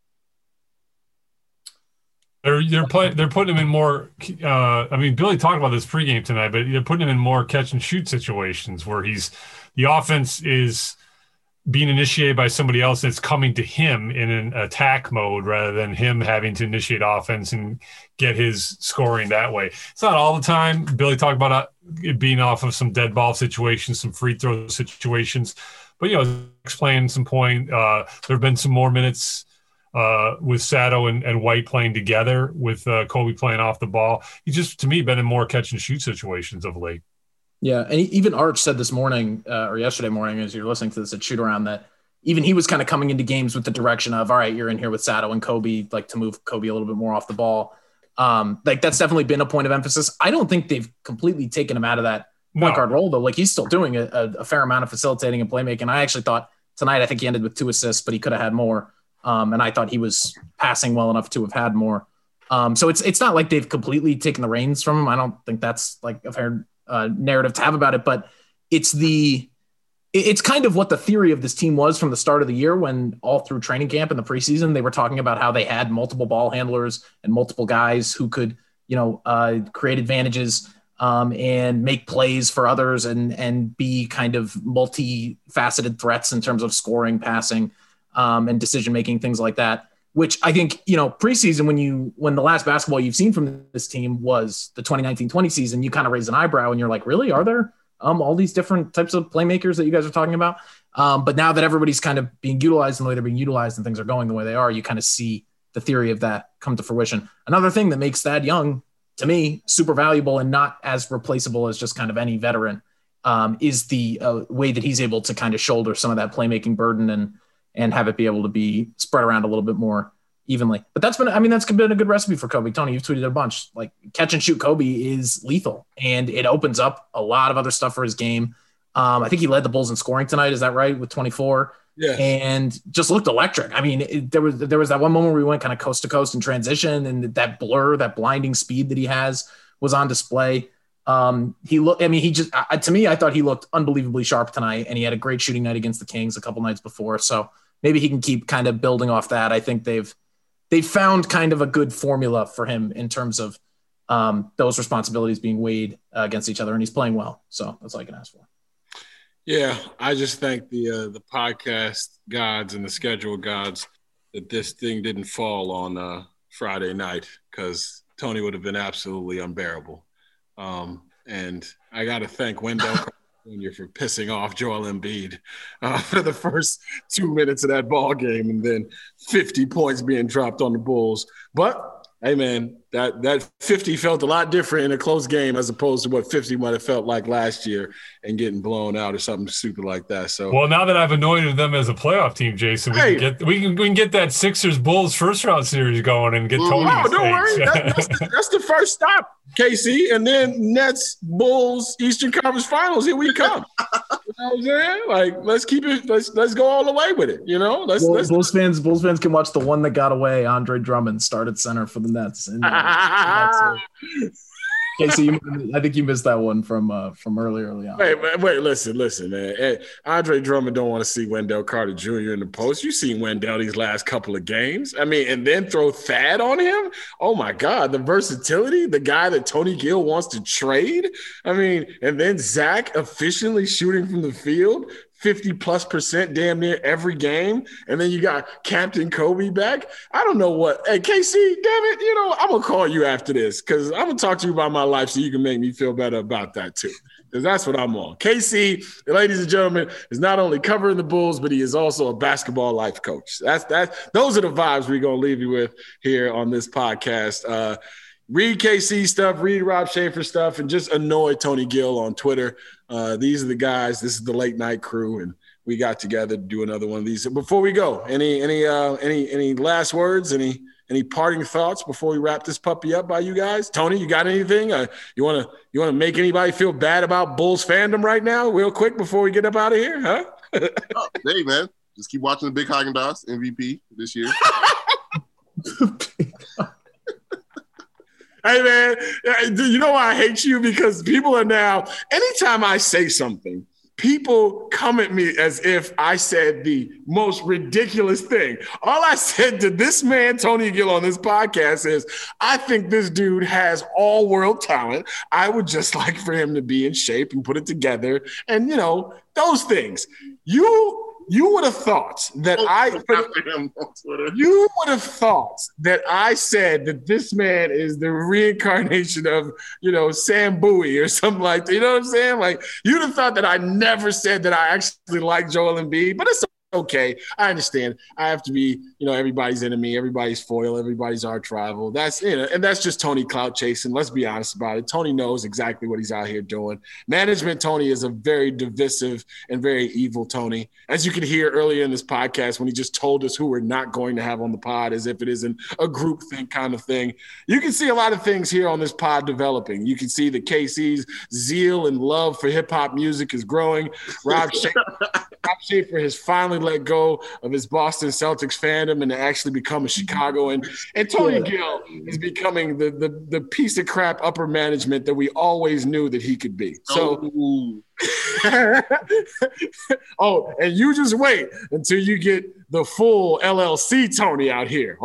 They're putting him in more. Billy talked about this pregame tonight, but they're putting him in more catch and shoot situations where the offense is being initiated by somebody else that's coming to him in an attack mode rather than him having to initiate offense and get his scoring that way. It's not all the time. Billy talked about it being off of some dead ball situations, some free throw situations, but explain some point. There have been some more minutes with Sato and White playing together with Kobe playing off the ball. He's just, to me, been in more catch and shoot situations of late. Yeah, and even Arch said this morning or yesterday morning as you're listening to this at Shoot Around that even he was kind of coming into games with the direction of, all right, you're in here with Sato and Kobe, like to move Kobe a little bit more off the ball. Like that's definitely been a point of emphasis. I don't think they've completely taken him out of that point guard role, though. Like he's still doing a fair amount of facilitating and playmaking. I actually thought tonight, I think he ended with 2 assists, but he could have had more. And I thought he was passing well enough to have had more. So it's not like they've completely taken the reins from him. I don't think that's like a fair narrative to have about it, but it's kind of what the theory of this team was from the start of the year, when all through training camp and the preseason, they were talking about how they had multiple ball handlers and multiple guys who could, create advantages and make plays for others and be kind of multifaceted threats in terms of scoring, passing, and decision-making, things like that, which I think, preseason, when the last basketball you've seen from this team was the 2019-20 season, you kind of raise an eyebrow and you're like, really, are there all these different types of playmakers that you guys are talking about? But now that everybody's kind of being utilized and the way they're being utilized and things are going the way they are, you kind of see the theory of that come to fruition. Another thing that makes Thad Young, to me, super valuable and not as replaceable as just kind of any veteran is the way that he's able to kind of shoulder some of that playmaking burden and have it be able to be spread around a little bit more evenly. But that's been a good recipe for Kobe. Tony, you've tweeted a bunch. Like, catch and shoot Kobe is lethal, and it opens up a lot of other stuff for his game. I think he led the Bulls in scoring tonight. Is that right? With 24. Yeah. And just looked electric. I mean, there was that one moment where we went kind of coast to coast in transition, and that blur, that blinding speed that he has was on display. To me, I thought he looked unbelievably sharp tonight, and he had a great shooting night against the Kings a couple nights before. So maybe he can keep kind of building off that. I think they've found kind of a good formula for him in terms of those responsibilities being weighed against each other, and he's playing well. So that's all I can ask for. Yeah, I just thank the podcast gods and the schedule gods that this thing didn't fall on Friday night, because Tony would have been absolutely unbearable. And I got to thank Wendell Jr. for pissing off Joel Embiid for the first 2 minutes of that ball game, and then 50 points being dropped on the Bulls. But hey, man, that 50 felt a lot different in a close game as opposed to what 50 might have felt like last year and getting blown out or something stupid like that. So, well, now that I've anointed them as a playoff team, Jason, we can get that Sixers Bulls first round series going and get Tony. Oh, don't worry, that's the first stop, KC, and then Nets Bulls Eastern Conference Finals. Here we come. You know what I'm saying? Like, let's keep it. Let's go all the way with it. You know, Bulls fans can watch the one that got away. Andre Drummond start at center for the Nets. And, Casey, I think you missed that one from early on. Wait, listen, man. Hey, Andre Drummond don't want to see Wendell Carter Jr. in the post. You've seen Wendell these last couple of games. I mean, and then throw Thad on him? Oh, my God, the versatility, the guy that Tony Gill wants to trade. I mean, and then Zach efficiently shooting from the field, 50+% damn near every game. And then you got Captain Kobe back. I don't know what. Hey, KC, damn it, I'm going to call you after this because I'm going to talk to you about my life so you can make me feel better about that too. Because that's what I'm on. KC, ladies and gentlemen, is not only covering the Bulls, but he is also a basketball life coach. Those are the vibes we're going to leave you with here on this podcast. Read KC stuff, read Rob Schaefer stuff, and just annoy Tony Gill on Twitter. These are the guys. This is the late night crew, and we got together to do another one of these. Before we go, any last words? Any Any parting thoughts before we wrap this puppy up by you guys? Tony, you got anything? You want to make anybody feel bad about Bulls fandom right now real quick before we get up out of here, huh? Hey, man, just keep watching the Big Haagen-Dazs MVP this year. Hey, man, you know why I hate you? Because people are now, anytime I say something, people come at me as if I said the most ridiculous thing. All I said to this man, Tony Gill, on this podcast is, I think this dude has all world talent. I would just like for him to be in shape and put it together. And, those things. You would have thought that I said that this man is the reincarnation of, Sam Bowie or something like that. You know what I'm saying? Like, you'd have thought that I never said that I actually like Joel Embiid, but it's okay. I understand. I have to be, everybody's enemy, everybody's foil, everybody's arch rival. That's and that's just Tony clout chasing. Let's be honest about it. Tony knows exactly what he's out here doing. Management Tony is a very divisive and very evil Tony. As you could hear earlier in this podcast when he just told us who we're not going to have on the pod, as if it isn't a group thing kind of thing. You can see a lot of things here on this pod developing. You can see that KC's zeal and love for hip hop music is growing. Rob Schaefer has finally let go of his Boston Celtics fandom and to actually become a Chicagoan. And Tony Gill is becoming the piece of crap upper management that we always knew that he could be. So, and you just wait until you get the full LLC Tony out here.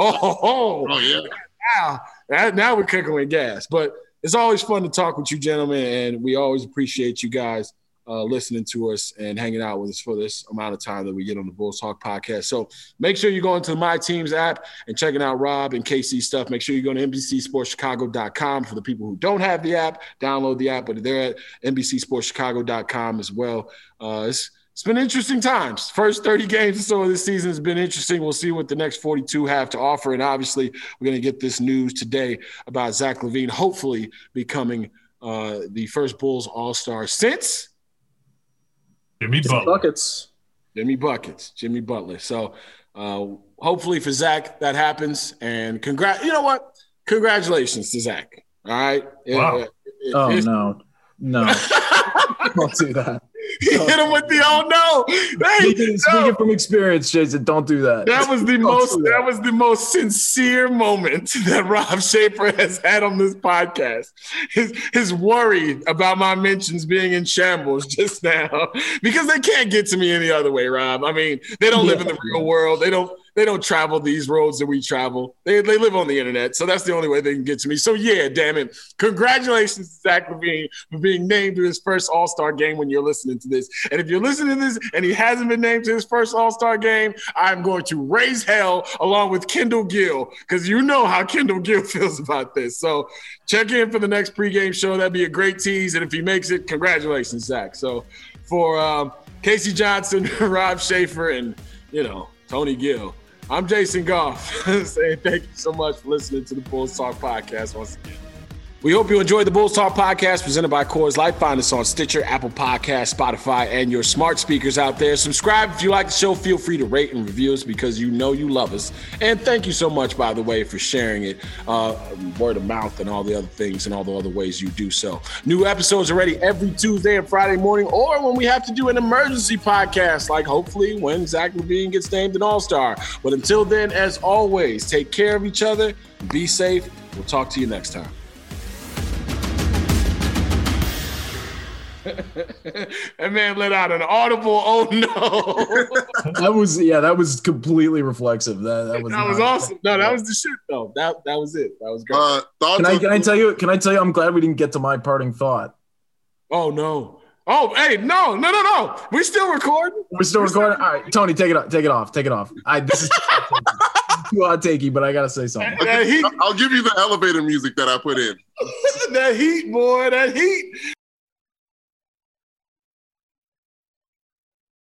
Now we're cooking with gas. But it's always fun to talk with you gentlemen, and we always appreciate you guys listening to us and hanging out with us for this amount of time that we get on the Bulls Talk podcast. So make sure you go into the My Teams app and checking out Rob and KC stuff. Make sure you go to NBCSportsChicago.com for the people who don't have the app. Download the app, but they're at NBCSportsChicago.com as well. It's been interesting times. First 30 games or so of this season has been interesting. We'll see what the next 42 have to offer. And obviously, we're going to get this news today about Zach LaVine hopefully becoming the first Bulls All-Star since Jimmy Butler. So hopefully for Zach that happens. And you know what? Congratulations to Zach. All right. Wow. No. Don't do that. He hit him with the no. Hey, speaking from experience, Jason, don't do that. That was the most sincere moment that Rob Schaefer has had on this podcast. His worry about my mentions being in shambles just now, because they can't get to me any other way, Rob. I mean, they don't live in the real world. They don't travel these roads that we travel. They live on the internet, so that's the only way they can get to me. So, yeah, damn it. Congratulations to Zach LaVine for being named to his first All-Star game when you're listening to this. And if you're listening to this and he hasn't been named to his first All-Star game, I'm going to raise hell along with Kendall Gill, because you know how Kendall Gill feels about this. So check in for the next pregame show. That'd be a great tease. And if he makes it, congratulations, Zach. So for Casey Johnson, Rob Schaefer, and, Tony Gill, I'm Jason Goff saying thank you so much for listening to the Bulls Talk podcast once again. We hope you enjoyed the Bulls Talk podcast presented by Coors Light. Find us on Stitcher, Apple Podcasts, Spotify, and your smart speakers out there. Subscribe if you like the show. Feel free to rate and review us because you know you love us. And thank you so much, by the way, for sharing it, word of mouth and all the other things and all the other ways you do so. New episodes are ready every Tuesday and Friday morning, or when we have to do an emergency podcast, like hopefully when Zach LaVine gets named an All-Star. But until then, as always, take care of each other, be safe. We'll talk to you next time. That man let out an audible "oh no." that was completely reflexive. That was awesome. No, that was the shit though. That was it. That was great. Can I tell you? I'm glad we didn't get to my parting thought. Oh no. Oh, hey, no. We still recording. We're still recording. All right, Tony, take it off. This is too hot takey, but I gotta say something. I'll give you the elevator music that I put in. That heat, boy. That heat.